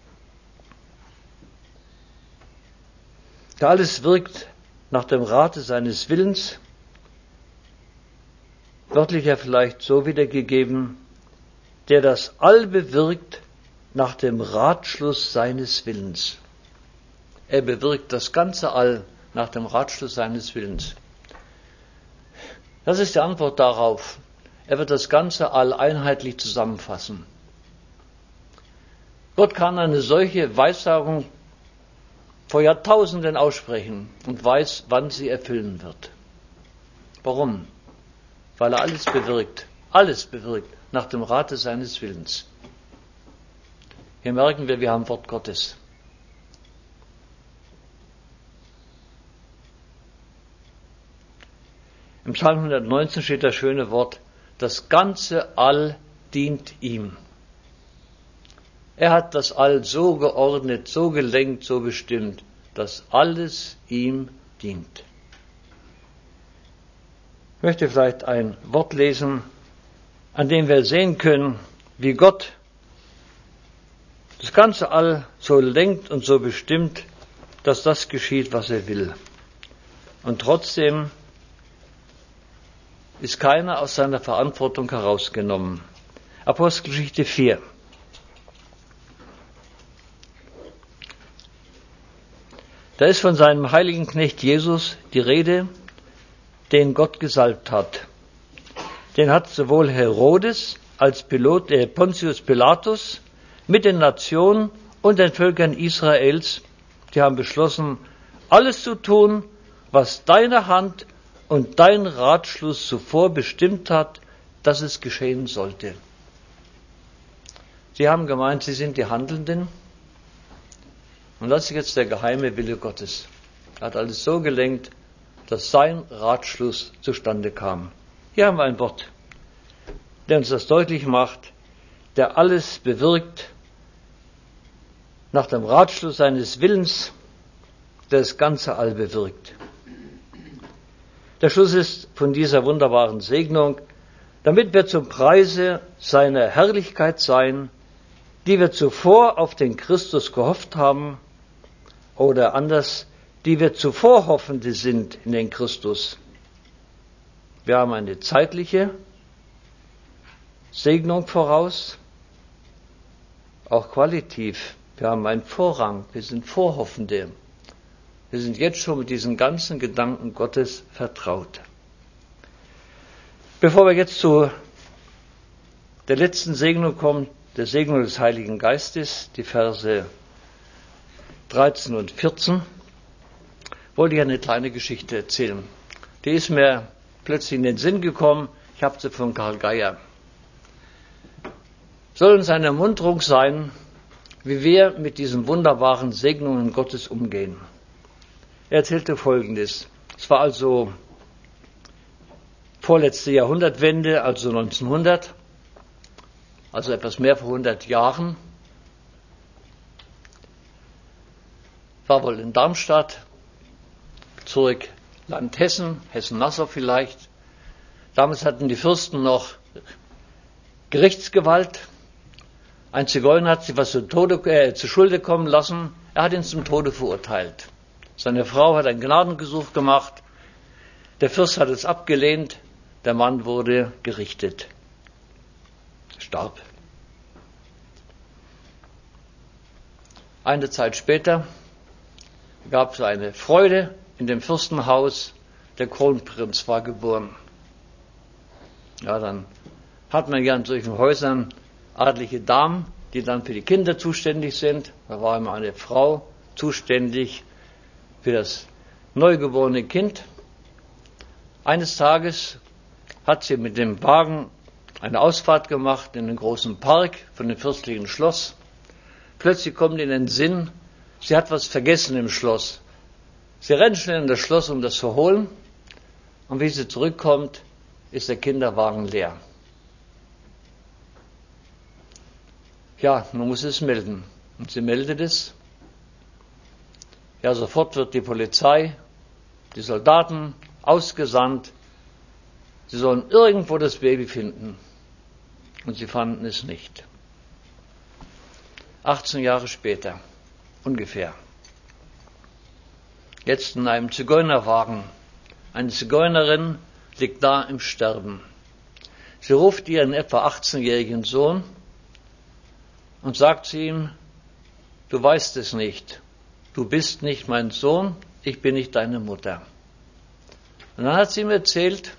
Der alles wirkt nach dem Rate seines Willens, wörtlicher vielleicht so wiedergegeben, der das All bewirkt nach dem Ratschluss seines Willens. Er bewirkt das ganze All nach dem Ratschluss seines Willens. Das ist die Antwort darauf. Er wird das ganze All einheitlich zusammenfassen. Gott kann eine solche Weissagung vor Jahrtausenden aussprechen und weiß, wann sie erfüllen wird. Warum? Weil er alles bewirkt nach dem Rate seines Willens. Hier merken wir haben Wort Gottes. Im Psalm 119 steht das schöne Wort, das ganze All dient ihm. Er hat das All so geordnet, so gelenkt, so bestimmt, dass alles ihm dient. Ich möchte vielleicht ein Wort lesen, an dem wir sehen können, wie Gott das ganze All so lenkt und so bestimmt, dass das geschieht, was er will. Und trotzdem ist keiner aus seiner Verantwortung herausgenommen. Apostelgeschichte 4. Da ist von seinem heiligen Knecht Jesus die Rede, den Gott gesalbt hat. Den hat sowohl Herodes als Pontius Pilatus mit den Nationen und den Völkern Israels, die haben beschlossen, alles zu tun, was deine Hand und dein Ratschluss zuvor bestimmt hat, dass es geschehen sollte. Sie haben gemeint, sie sind die Handelnden. Und das ist jetzt der geheime Wille Gottes. Er hat alles so gelenkt, dass sein Ratschluss zustande kam. Hier haben wir ein Wort, der uns das deutlich macht, der alles bewirkt nach dem Ratschluss seines Willens, der das ganze All bewirkt. Der Schluss ist von dieser wunderbaren Segnung, damit wir zum Preise seiner Herrlichkeit sein, die wir zuvor auf den Christus gehofft haben, oder anders, die wir zuvor Hoffende sind in den Christus. Wir haben eine zeitliche Segnung voraus, auch qualitativ. Wir haben einen Vorrang, wir sind Vorhoffende. Wir sind jetzt schon mit diesen ganzen Gedanken Gottes vertraut. Bevor wir jetzt zu der letzten Segnung kommen, der Segnung des Heiligen Geistes, die Verse 13 und 14, wollte ich eine kleine Geschichte erzählen. Die ist mir plötzlich in den Sinn gekommen. Ich habe sie von Karl Geier. Soll uns eine Ermunterung sein, wie wir mit diesen wunderbaren Segnungen Gottes umgehen. Er erzählte Folgendes. Es war also vorletzte Jahrhundertwende, also 1900, also etwas mehr vor 100 Jahren. War wohl in Darmstadt, zurück Land Hessen, Hessen-Nassau vielleicht. Damals hatten die Fürsten noch Gerichtsgewalt. Ein Zigeuner hat sich was zu Schulde kommen lassen. Er hat ihn zum Tode verurteilt. Seine Frau hat ein Gnadengesuch gemacht. Der Fürst hat es abgelehnt. Der Mann wurde gerichtet. Starb. Eine Zeit später gab es eine Freude in dem Fürstenhaus. Der Kronprinz war geboren. Ja, dann hat man ja in solchen Häusern adlige Damen, die dann für die Kinder zuständig sind. Da war immer eine Frau zuständig für das neugeborene Kind. Eines Tages hat sie mit dem Wagen eine Ausfahrt gemacht in den großen Park von dem fürstlichen Schloss. Plötzlich kommt in den Sinn, sie hat was vergessen im Schloss. Sie rennt schnell in das Schloss, um das zu holen. Und wie sie zurückkommt, ist der Kinderwagen leer. Ja, man muss es melden. Und sie meldet es. Ja, sofort wird die Polizei, die Soldaten ausgesandt. Sie sollen irgendwo das Baby finden. Und sie fanden es nicht. 18 Jahre später, ungefähr. Jetzt in einem Zigeunerwagen. Eine Zigeunerin liegt da im Sterben. Sie ruft ihren etwa 18-jährigen Sohn und sagt zu ihm, du weißt es nicht, du bist nicht mein Sohn, ich bin nicht deine Mutter. Und dann hat sie ihm erzählt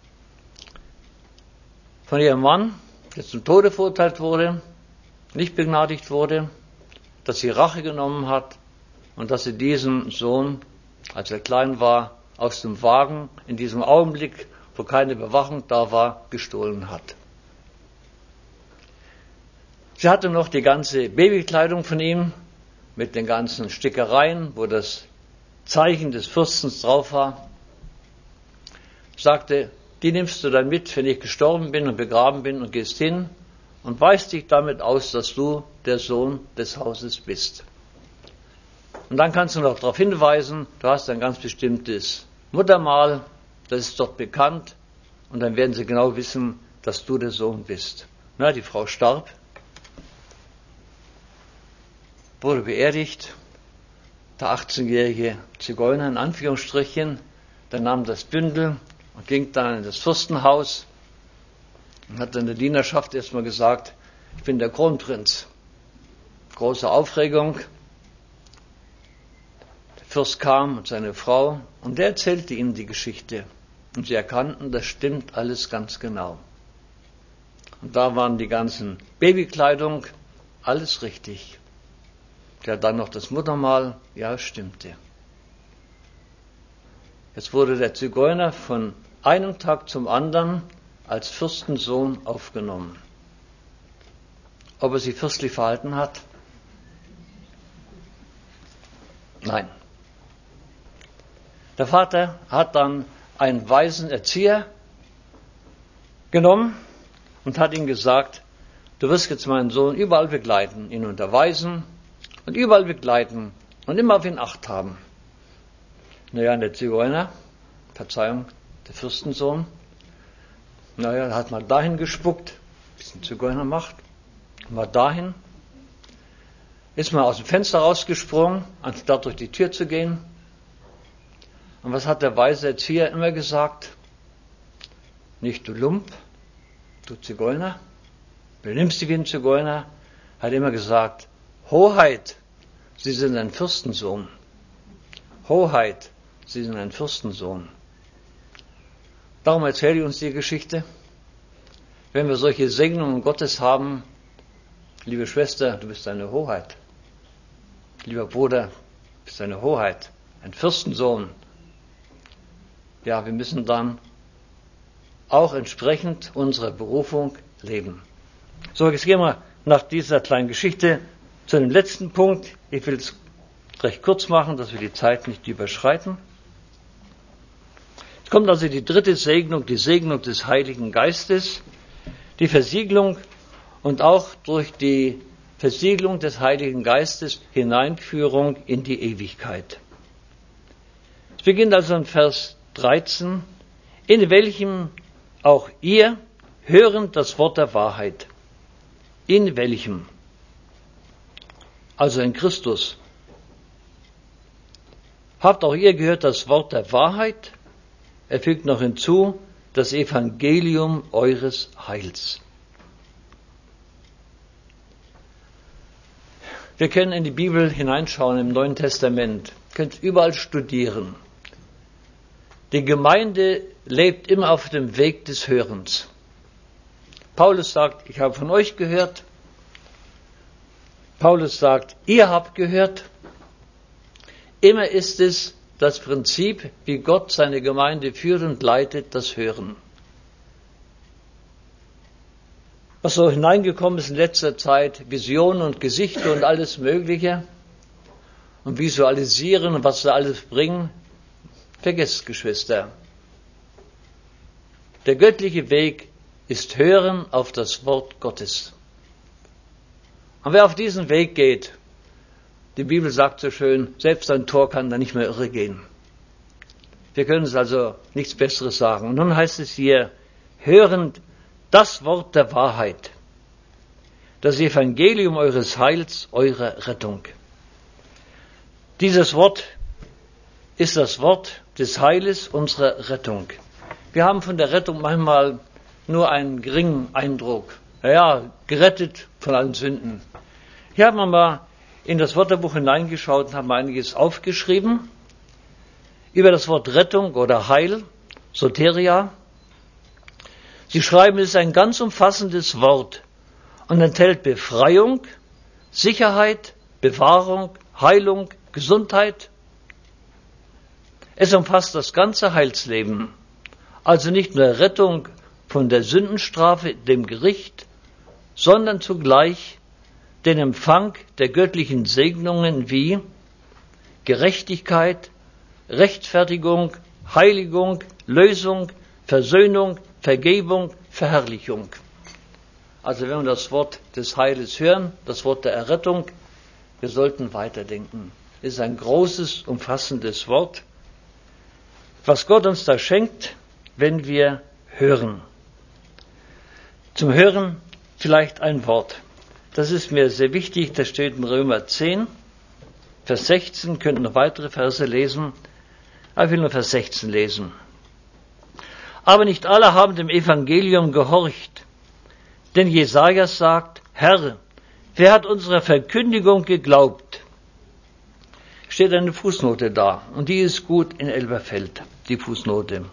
von ihrem Mann, der zum Tode verurteilt wurde, nicht begnadigt wurde, dass sie Rache genommen hat und dass sie diesen Sohn, als er klein war, aus dem Wagen in diesem Augenblick, wo keine Bewachung da war, gestohlen hat. Sie hatte noch die ganze Babykleidung von ihm mit den ganzen Stickereien, wo das Zeichen des Fürstens drauf war. Sagte, die nimmst du dann mit, wenn ich gestorben bin und begraben bin, und gehst hin und weist dich damit aus, dass du der Sohn des Hauses bist. Und dann kannst du noch darauf hinweisen, du hast ein ganz bestimmtes Muttermal, das ist dort bekannt, und dann werden sie genau wissen, dass du der Sohn bist. Na, die Frau starb, wurde beerdigt. Der 18-jährige Zigeuner, in Anführungsstrichen, der nahm das Bündel und ging dann in das Fürstenhaus und hat dann der Dienerschaft erstmal gesagt, ich bin der Kronprinz. Große Aufregung. Der Fürst kam und seine Frau und der erzählte ihnen die Geschichte. Und sie erkannten, das stimmt alles ganz genau. Und da waren die ganzen Babykleidung, alles richtig. Ja, dann noch das Muttermal, ja, stimmte. Jetzt wurde der Zigeuner von einem Tag zum anderen als Fürstensohn aufgenommen. Ob er sich fürstlich verhalten hat? Nein. Der Vater hat dann einen weisen Erzieher genommen und hat ihm gesagt, du wirst jetzt meinen Sohn überall begleiten, ihn unterweisen und überall begleiten und immer auf ihn Acht haben. Naja, der Zigeuner, Verzeihung, der Fürstensohn, naja, er hat mal dahin gespuckt, wie es ein Zigeuner macht, mal dahin, ist mal aus dem Fenster rausgesprungen, anstatt durch die Tür zu gehen. Und was hat der weise Erzieher immer gesagt? Nicht du Lump, du Zigeuner, benimmst dich wie ein Zigeuner, hat immer gesagt, Hoheit, Sie sind ein Fürstensohn. Hoheit, Sie sind ein Fürstensohn. Darum erzähle ich uns die Geschichte. Wenn wir solche Segnungen Gottes haben, liebe Schwester, du bist eine Hoheit. Lieber Bruder, du bist eine Hoheit, ein Fürstensohn. Ja, wir müssen dann auch entsprechend unserer Berufung leben. So, jetzt gehen wir nach dieser kleinen Geschichte zu dem letzten Punkt. Ich will es recht kurz machen, dass wir die Zeit nicht überschreiten. Es kommt also die dritte Segnung, die Segnung des Heiligen Geistes, die Versiegelung und auch durch die Versiegelung des Heiligen Geistes Hineinführung in die Ewigkeit. Es beginnt also in Vers 13, in welchem auch ihr hörend das Wort der Wahrheit. In welchem? Also in Christus. Habt auch ihr gehört das Wort der Wahrheit? Er fügt noch hinzu, das Evangelium eures Heils. Wir können in die Bibel hineinschauen im Neuen Testament. Ihr könnt überall studieren. Die Gemeinde lebt immer auf dem Weg des Hörens. Paulus sagt, ich habe von euch gehört. Paulus sagt, ihr habt gehört. Immer ist es das Prinzip, wie Gott seine Gemeinde führt und leitet, das Hören. Was so hineingekommen ist in letzter Zeit, Visionen und Gesichter und alles Mögliche und Visualisieren und was sie alles bringen, vergesst, Geschwister. Der göttliche Weg ist Hören auf das Wort Gottes. Und wer auf diesen Weg geht, die Bibel sagt so schön, selbst ein Tor kann da nicht mehr irre gehen. Wir können es also nichts Besseres sagen. Und nun heißt es hier, hörend das Wort der Wahrheit, das Evangelium eures Heils, eurer Rettung. Dieses Wort ist das Wort des Heiles, unserer Rettung. Wir haben von der Rettung manchmal nur einen geringen Eindruck. Ja, gerettet von allen Sünden. Hier haben wir mal in das Wörterbuch hineingeschaut und haben einiges aufgeschrieben über das Wort Rettung oder Heil, Soteria. Sie schreiben, es ist ein ganz umfassendes Wort und enthält Befreiung, Sicherheit, Bewahrung, Heilung, Gesundheit. Es umfasst das ganze Heilsleben, also nicht nur Rettung von der Sündenstrafe, dem Gericht, sondern zugleich den Empfang der göttlichen Segnungen wie Gerechtigkeit, Rechtfertigung, Heiligung, Lösung, Versöhnung, Vergebung, Verherrlichung. Also wenn wir das Wort des Heiles hören, das Wort der Errettung, wir sollten weiterdenken. Es ist ein großes, umfassendes Wort, was Gott uns da schenkt, wenn wir hören. Zum Hören vielleicht ein Wort. Das ist mir sehr wichtig, das steht in Römer 10, Vers 16, könnt noch weitere Verse lesen, aber ich will nur Vers 16 lesen. Aber nicht alle haben dem Evangelium gehorcht, denn Jesaja sagt, Herr, wer hat unserer Verkündigung geglaubt? Steht eine Fußnote da, und die ist gut in Elberfeld, die Fußnote.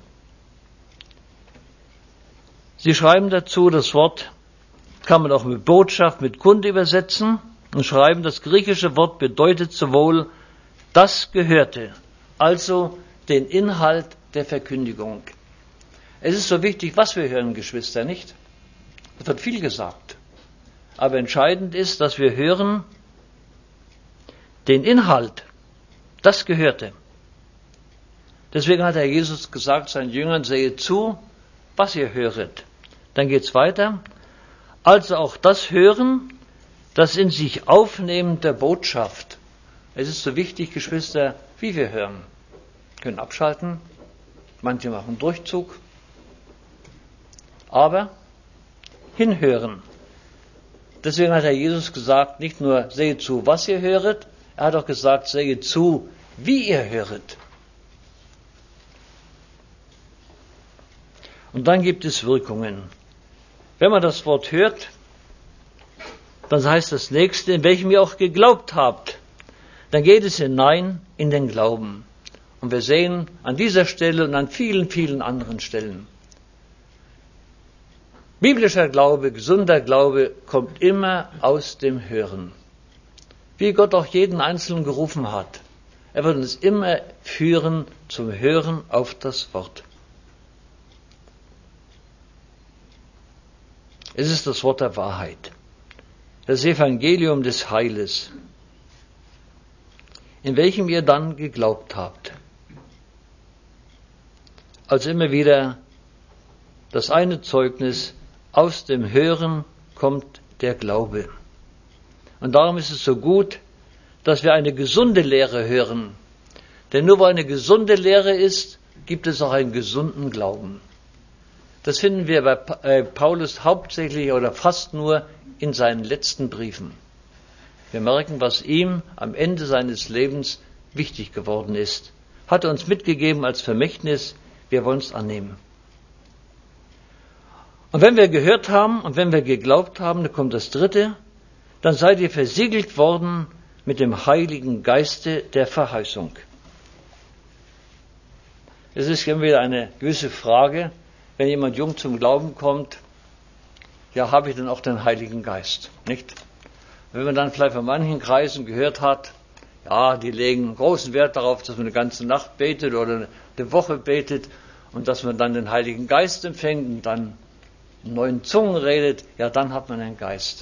Sie schreiben dazu, das Wort kann man auch mit Botschaft, mit Kunde übersetzen und schreiben, das griechische Wort bedeutet sowohl das Gehörte, also den Inhalt der Verkündigung. Es ist so wichtig, was wir hören, Geschwister, nicht? Es wird viel gesagt. Aber entscheidend ist, dass wir hören den Inhalt, das Gehörte. Deswegen hat Herr Jesus gesagt seinen Jüngern, sehet zu, was ihr höret. Dann geht's weiter. Also auch das Hören, das in sich Aufnehmen der Botschaft. Es ist so wichtig, Geschwister, wie wir hören. Wir können abschalten, manche machen Durchzug, aber hinhören. Deswegen hat Herr Jesus gesagt, nicht nur sehet zu, was ihr höret, er hat auch gesagt, sehet zu, wie ihr höret. Und dann gibt es Wirkungen. Wenn man das Wort hört, dann heißt das nächste, in welchem ihr auch geglaubt habt. Dann geht es hinein in den Glauben. Und wir sehen an dieser Stelle und an vielen, vielen anderen Stellen, Biblischer Glaube, gesunder Glaube kommt immer aus dem Hören. Wie Gott auch jeden Einzelnen gerufen hat. Er wird uns immer führen zum Hören auf das Wort. Es ist das Wort der Wahrheit, das Evangelium des Heiles, in welchem ihr dann geglaubt habt. Also immer wieder das eine Zeugnis, aus dem Hören kommt der Glaube. Und darum ist es so gut, dass wir eine gesunde Lehre hören. Denn nur wo eine gesunde Lehre ist, gibt es auch einen gesunden Glauben. Das finden wir bei Paulus hauptsächlich oder fast nur in seinen letzten Briefen. Wir merken, was ihm am Ende seines Lebens wichtig geworden ist. Hat er uns mitgegeben als Vermächtnis, wir wollen es annehmen. Und wenn wir gehört haben und wenn wir geglaubt haben, dann kommt das Dritte, dann seid ihr versiegelt worden mit dem Heiligen Geiste der Verheißung. Es ist immer wieder eine gewisse Frage, wenn jemand jung zum Glauben kommt, ja, habe ich denn auch den Heiligen Geist, nicht? Wenn man dann vielleicht von manchen Kreisen gehört hat, ja, die legen großen Wert darauf, dass man eine ganze Nacht betet oder eine Woche betet und dass man dann den Heiligen Geist empfängt und dann in neuen Zungen redet, ja, dann hat man einen Geist.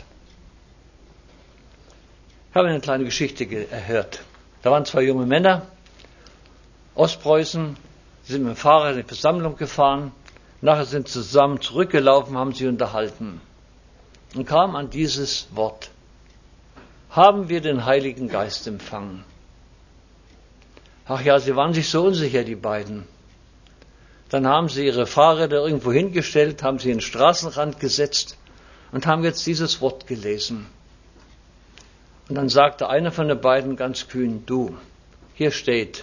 Ich habe eine kleine Geschichte gehört. Da waren zwei junge Männer, Ostpreußen, die sind mit dem Fahrrad in die Versammlung gefahren, nachher sind sie zusammen zurückgelaufen, haben sich unterhalten und kamen an dieses Wort. Haben wir den Heiligen Geist empfangen? Ach ja, sie waren sich so unsicher, die beiden. Dann haben sie ihre Fahrräder irgendwo hingestellt, haben sie in den Straßenrand gesetzt und haben jetzt dieses Wort gelesen. Und dann sagte einer von den beiden ganz kühn, du, hier steht,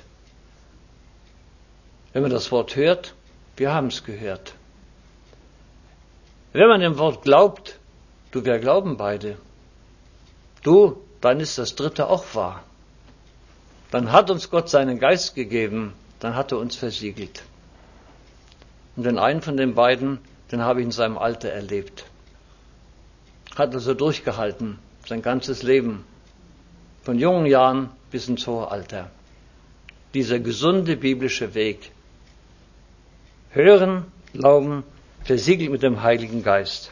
wenn man das Wort hört, wir haben es gehört. Wenn man dem Wort glaubt, du, wir glauben beide. Du, dann ist das Dritte auch wahr. Dann hat uns Gott seinen Geist gegeben, dann hat er uns versiegelt. Und den einen von den beiden, den habe ich in seinem Alter erlebt. Hat also durchgehalten, sein ganzes Leben. Von jungen Jahren bis ins hohe Alter. Dieser gesunde biblische Weg. Hören, glauben, versiegelt mit dem Heiligen Geist.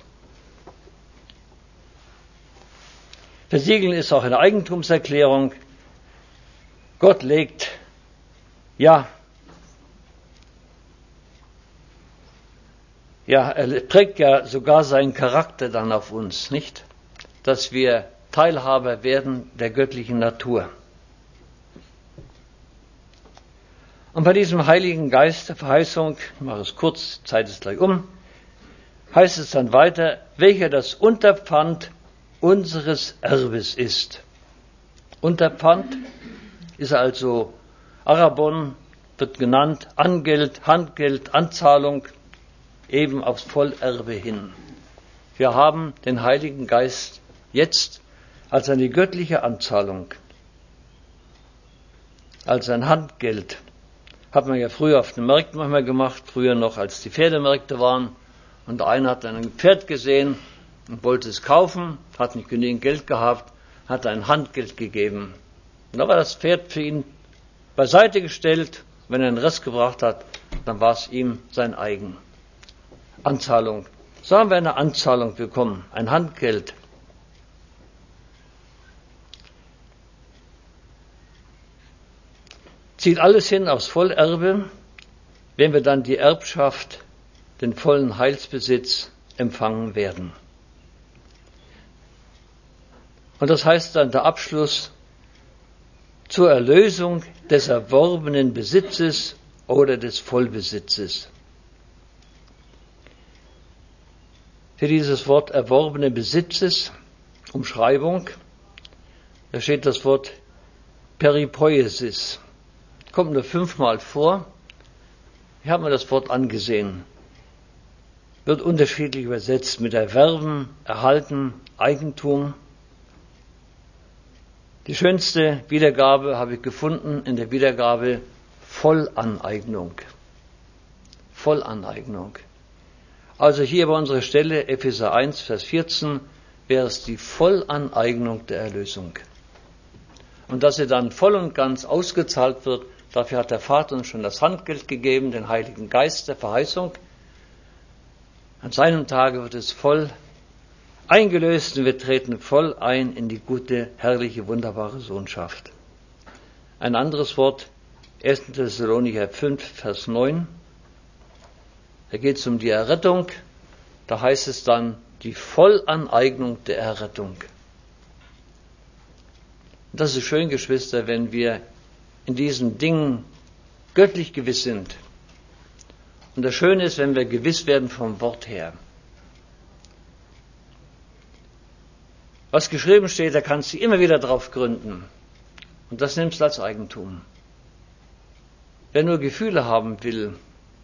Versiegeln ist auch eine Eigentumserklärung. Gott legt, er trägt ja sogar seinen Charakter dann auf uns, nicht? Dass wir Teilhaber werden der göttlichen Natur. Und bei diesem Heiligen Geist der Verheißung, ich mache es kurz, Zeit ist gleich um, heißt es dann weiter, welcher das Unterpfand unseres Erbes ist. Unterpfand ist also Arrabon, wird genannt, Angeld, Handgeld, Anzahlung, eben aufs Vollerbe hin. Wir haben den Heiligen Geist jetzt als eine göttliche Anzahlung, als ein Handgeld. Hat man ja früher auf den Märkten manchmal gemacht, früher noch, als die Pferdemärkte waren. Und der eine hat dann ein Pferd gesehen und wollte es kaufen, hat nicht genügend Geld gehabt, hat ein Handgeld gegeben. Und da war das Pferd für ihn beiseite gestellt. Wenn er den Rest gebracht hat, dann war es ihm sein eigen. Anzahlung. So haben wir eine Anzahlung bekommen, ein Handgeld. Zieht alles hin aufs Vollerbe, wenn wir dann die Erbschaft, den vollen Heilsbesitz empfangen werden. Und das heißt dann der Abschluss zur Erlösung des erworbenen Besitzes oder des Vollbesitzes. Für dieses Wort erworbene Besitzes, Umschreibung, da steht das Wort Peripoiesis. Kommt nur 5-mal vor. Ich habe mir das Wort angesehen. Wird unterschiedlich übersetzt mit Erwerben, Erhalten, Eigentum. Die schönste Wiedergabe habe ich gefunden in der Wiedergabe Vollaneignung. Vollaneignung. Also hier bei unserer Stelle, Epheser 1, Vers 14, wäre es die Vollaneignung der Erlösung. Und dass sie dann voll und ganz ausgezahlt wird, dafür hat der Vater uns schon das Handgeld gegeben, den Heiligen Geist der Verheißung. An seinem Tage wird es voll eingelöst und wir treten voll ein in die gute, herrliche, wunderbare Sohnschaft. Ein anderes Wort, 1. Thessalonicher 5, Vers 9. Da geht es um die Errettung. Da heißt es dann, die Vollaneignung der Errettung. Das ist schön, Geschwister, wenn wir in diesen Dingen göttlich gewiss sind. Und das Schöne ist, wenn wir gewiss werden vom Wort her. Was geschrieben steht, da kannst du immer wieder drauf gründen. Und das nimmst du als Eigentum. Wer nur Gefühle haben will,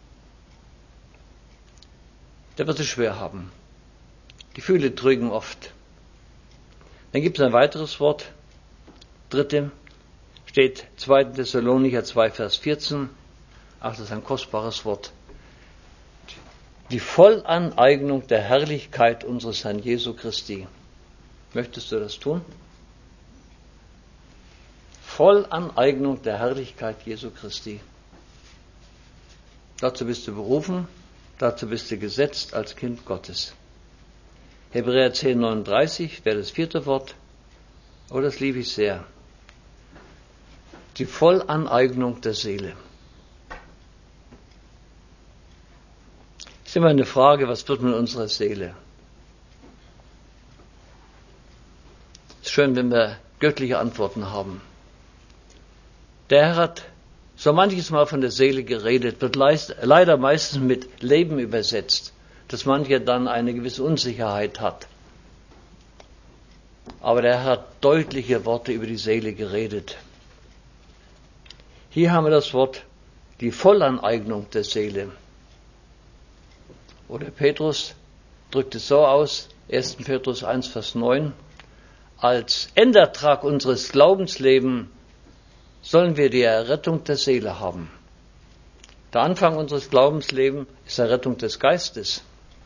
der wird es schwer haben. Gefühle trügen oft. Dann gibt es ein weiteres Wort, dritte, steht 2. Thessalonicher 2, Vers 14. Ach, das ist ein kostbares Wort. Die Vollaneignung der Herrlichkeit unseres Herrn Jesu Christi. Möchtest du das tun? Vollaneignung der Herrlichkeit Jesu Christi. Dazu bist du berufen, dazu bist du gesetzt als Kind Gottes. Hebräer 10, 39 wäre das vierte Wort. Oh, das liebe ich sehr. Die Vollaneignung der Seele. Es ist immer eine Frage, was wird mit unserer Seele? Es ist schön, wenn wir göttliche Antworten haben. Der Herr hat so manches Mal von der Seele geredet, wird leider meistens mit Leben übersetzt, dass mancher dann eine gewisse Unsicherheit hat. Aber der Herr hat deutliche Worte über die Seele geredet. Hier haben wir das Wort, die Vollaneignung der Seele. Oder Petrus drückt es so aus, 1. Petrus 1, Vers 9, als Endertrag unseres Glaubenslebens sollen wir die Errettung der Seele haben. Der Anfang unseres Glaubenslebens ist Errettung des Geistes.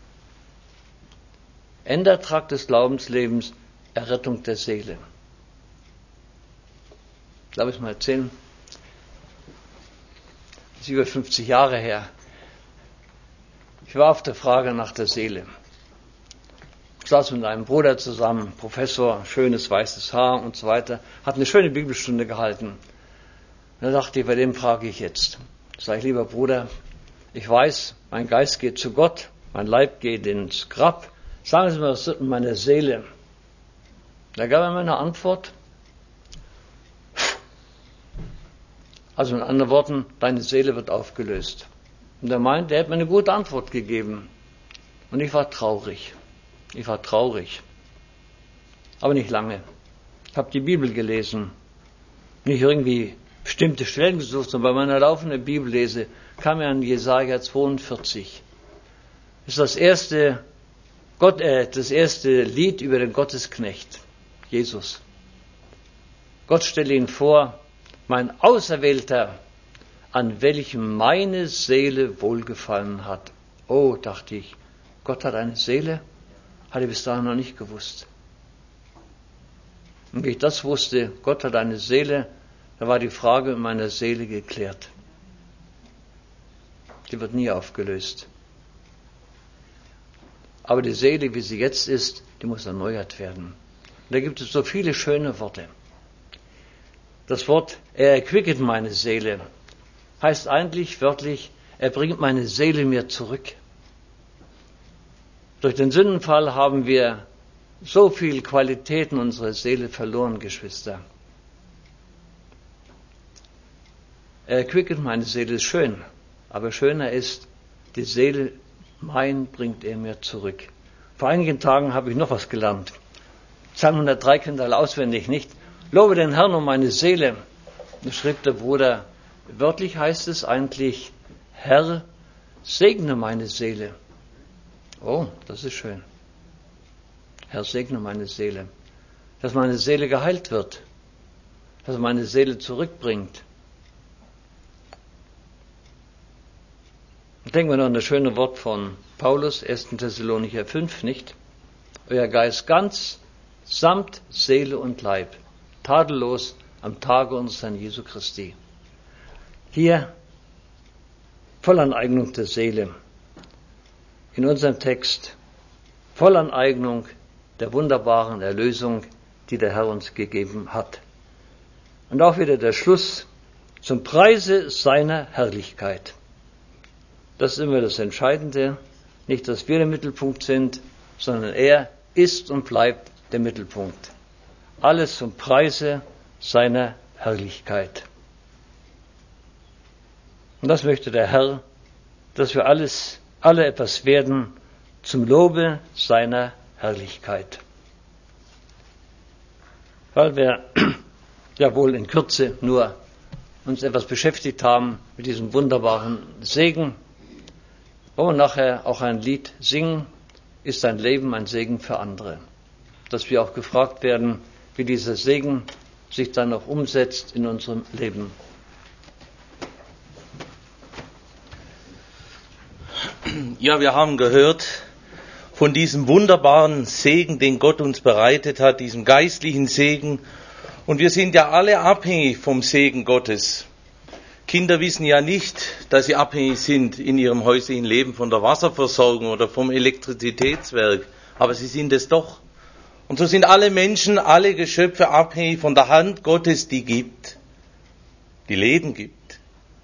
Endertrag des Glaubenslebens, Errettung der Seele. Darf ich mal erzählen? Das ist über 50 Jahre her. Ich war auf der Frage nach der Seele. Ich saß mit einem Bruder zusammen, Professor, schönes weißes Haar und so weiter, hat eine schöne Bibelstunde gehalten. Und da dachte ich, bei dem frage ich jetzt. Sag ich, lieber Bruder, ich weiß, mein Geist geht zu Gott, mein Leib geht ins Grab. Sagen Sie mir, was ist mit meiner Seele? Da gab er mir eine Antwort. Also mit anderen Worten, deine Seele wird aufgelöst. Und er meinte, er hat mir eine gute Antwort gegeben. Und ich war traurig. Aber nicht lange. Ich habe die Bibel gelesen. Nicht irgendwie bestimmte Stellen gesucht, sondern bei meiner laufenden Bibellese kam er an Jesaja 42. Das ist das erste Lied über den Gottesknecht, Jesus. Gott stelle ihn vor, mein Auserwählter, an welchem meine Seele wohlgefallen hat. Oh, dachte ich, Gott hat eine Seele? Hatte ich bis dahin noch nicht gewusst. Und wie ich das wusste, Gott hat eine Seele, da war die Frage in meiner Seele geklärt. Die wird nie aufgelöst. Aber die Seele, wie sie jetzt ist, die muss erneuert werden. Und da gibt es so viele schöne Worte. Das Wort, er erquicket meine Seele, heißt eigentlich wörtlich, er bringt meine Seele mir zurück. Durch den Sündenfall haben wir so viel Qualitäten unserer Seele verloren, Geschwister. Er erquicket meine Seele, ist schön, aber schöner ist, die Seele mein bringt er mir zurück. Vor einigen Tagen habe ich noch was gelernt. Psalm 103 kennt alle auswendig, nicht? Lobe den Herrn um meine Seele. Da schrieb der Bruder, wörtlich heißt es eigentlich, Herr, segne meine Seele. Oh, das ist schön. Herr, segne meine Seele. Dass meine Seele geheilt wird. Dass meine Seele zurückbringt. Denken wir noch an das schöne Wort von Paulus, 1. Thessalonicher 5, nicht? Euer Geist ganz, samt Seele und Leib, tadellos am Tage unseres Herrn Jesu Christi. Hier Vollaneignung der Seele. In unserem Text Vollaneignung der wunderbaren Erlösung, die der Herr uns gegeben hat. Und auch wieder der Schluss zum Preise seiner Herrlichkeit. Das ist immer das Entscheidende. Nicht, dass wir der Mittelpunkt sind, sondern er ist und bleibt der Mittelpunkt. Alles zum Preise seiner Herrlichkeit. Und das möchte der Herr, dass wir alle etwas werden zum Lobe seiner Herrlichkeit. Weil wir ja wohl in Kürze nur uns etwas beschäftigt haben mit diesem wunderbaren Segen, wollen wir nachher auch ein Lied singen, ist dein Leben ein Segen für andere. Dass wir auch gefragt werden, wie dieser Segen sich dann auch umsetzt in unserem Leben. Ja, wir haben gehört von diesem wunderbaren Segen, den Gott uns bereitet hat, diesem geistlichen Segen. Und wir sind ja alle abhängig vom Segen Gottes. Kinder wissen ja nicht, dass sie abhängig sind in ihrem häuslichen Leben von der Wasserversorgung oder vom Elektrizitätswerk, aber sie sind es doch. Und so sind alle Menschen, alle Geschöpfe abhängig von der Hand Gottes, die gibt, die Leben gibt,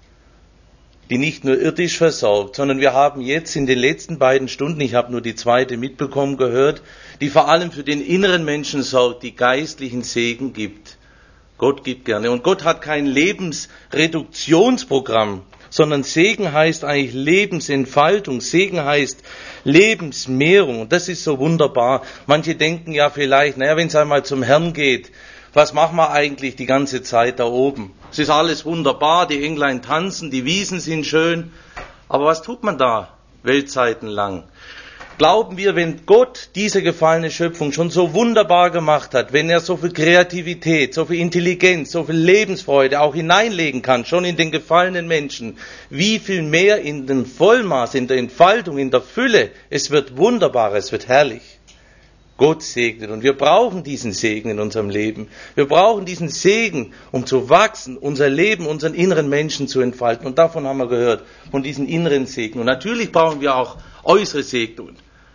die nicht nur irdisch versorgt, sondern wir haben jetzt in den letzten beiden Stunden, ich habe nur die zweite mitbekommen, gehört, die vor allem für den inneren Menschen sorgt, die geistlichen Segen gibt. Gott gibt gerne. Und Gott hat kein Lebensreduktionsprogramm, sondern Segen heißt eigentlich Lebensentfaltung. Segen heißt Lebensmehrung. Und das ist so wunderbar. Manche denken ja vielleicht, wenn es einmal zum Herrn geht, was machen wir eigentlich die ganze Zeit da oben? Es ist alles wunderbar, die Englein tanzen, die Wiesen sind schön. Aber was tut man da Weltzeiten lang? Glauben wir, wenn Gott diese gefallene Schöpfung schon so wunderbar gemacht hat, wenn er so viel Kreativität, so viel Intelligenz, so viel Lebensfreude auch hineinlegen kann, schon in den gefallenen Menschen, wie viel mehr in dem Vollmaß, in der Entfaltung, in der Fülle, es wird wunderbar, es wird herrlich. Gott segnet und wir brauchen diesen Segen in unserem Leben. Wir brauchen diesen Segen, um zu wachsen, unser Leben, unseren inneren Menschen zu entfalten. Und davon haben wir gehört, von diesen inneren Segen. Und natürlich brauchen wir auch äußere Segnungen,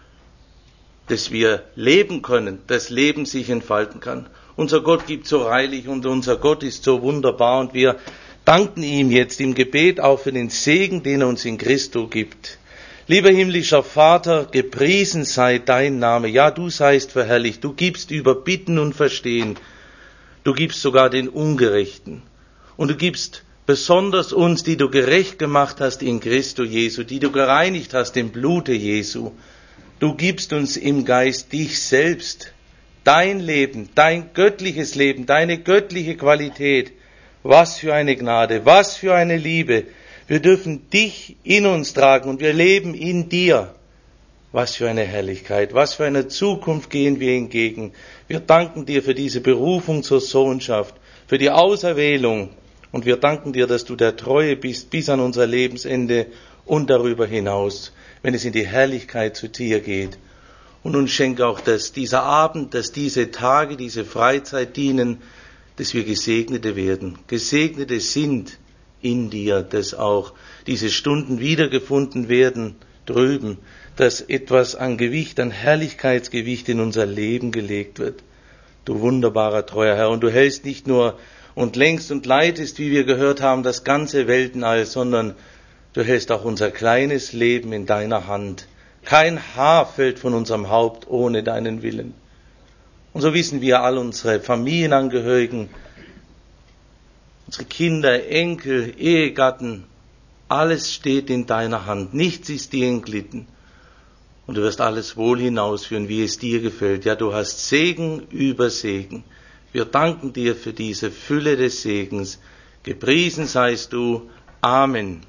dass wir leben können, das Leben sich entfalten kann. Unser Gott gibt so reichlich und unser Gott ist so wunderbar und wir danken ihm jetzt im Gebet auch für den Segen, den er uns in Christo gibt. Lieber himmlischer Vater, gepriesen sei dein Name. Ja, du seist verherrlicht, du gibst über Bitten und Verstehen. Du gibst sogar den Ungerechten. Und du gibst besonders uns, die du gerecht gemacht hast in Christo Jesu, die du gereinigt hast im Blute Jesu. Du gibst uns im Geist dich selbst, dein Leben, dein göttliches Leben, deine göttliche Qualität. Was für eine Gnade, was für eine Liebe. Wir dürfen dich in uns tragen und wir leben in dir. Was für eine Herrlichkeit, was für eine Zukunft gehen wir entgegen. Wir danken dir für diese Berufung zur Sohnschaft, für die Auserwählung und wir danken dir, dass du der Treue bist bis an unser Lebensende und darüber hinaus, wenn es in die Herrlichkeit zu dir geht. Und uns schenke auch, dass dieser Abend, dass diese Tage, diese Freizeit dienen, dass wir Gesegnete werden, Gesegnete sind in dir, dass auch diese Stunden wiedergefunden werden drüben, dass etwas an Gewicht, an Herrlichkeitsgewicht in unser Leben gelegt wird. Du wunderbarer, treuer Herr, und du hältst nicht nur und lenkst und leitest, wie wir gehört haben, das ganze Weltenall, sondern du hältst auch unser kleines Leben in deiner Hand. Kein Haar fällt von unserem Haupt ohne deinen Willen. Und so wissen wir all unsere Familienangehörigen, unsere Kinder, Enkel, Ehegatten, alles steht in deiner Hand. Nichts ist dir entglitten. Und du wirst alles wohl hinausführen, wie es dir gefällt. Ja, du hast Segen über Segen. Wir danken dir für diese Fülle des Segens. Gepriesen seist du. Amen.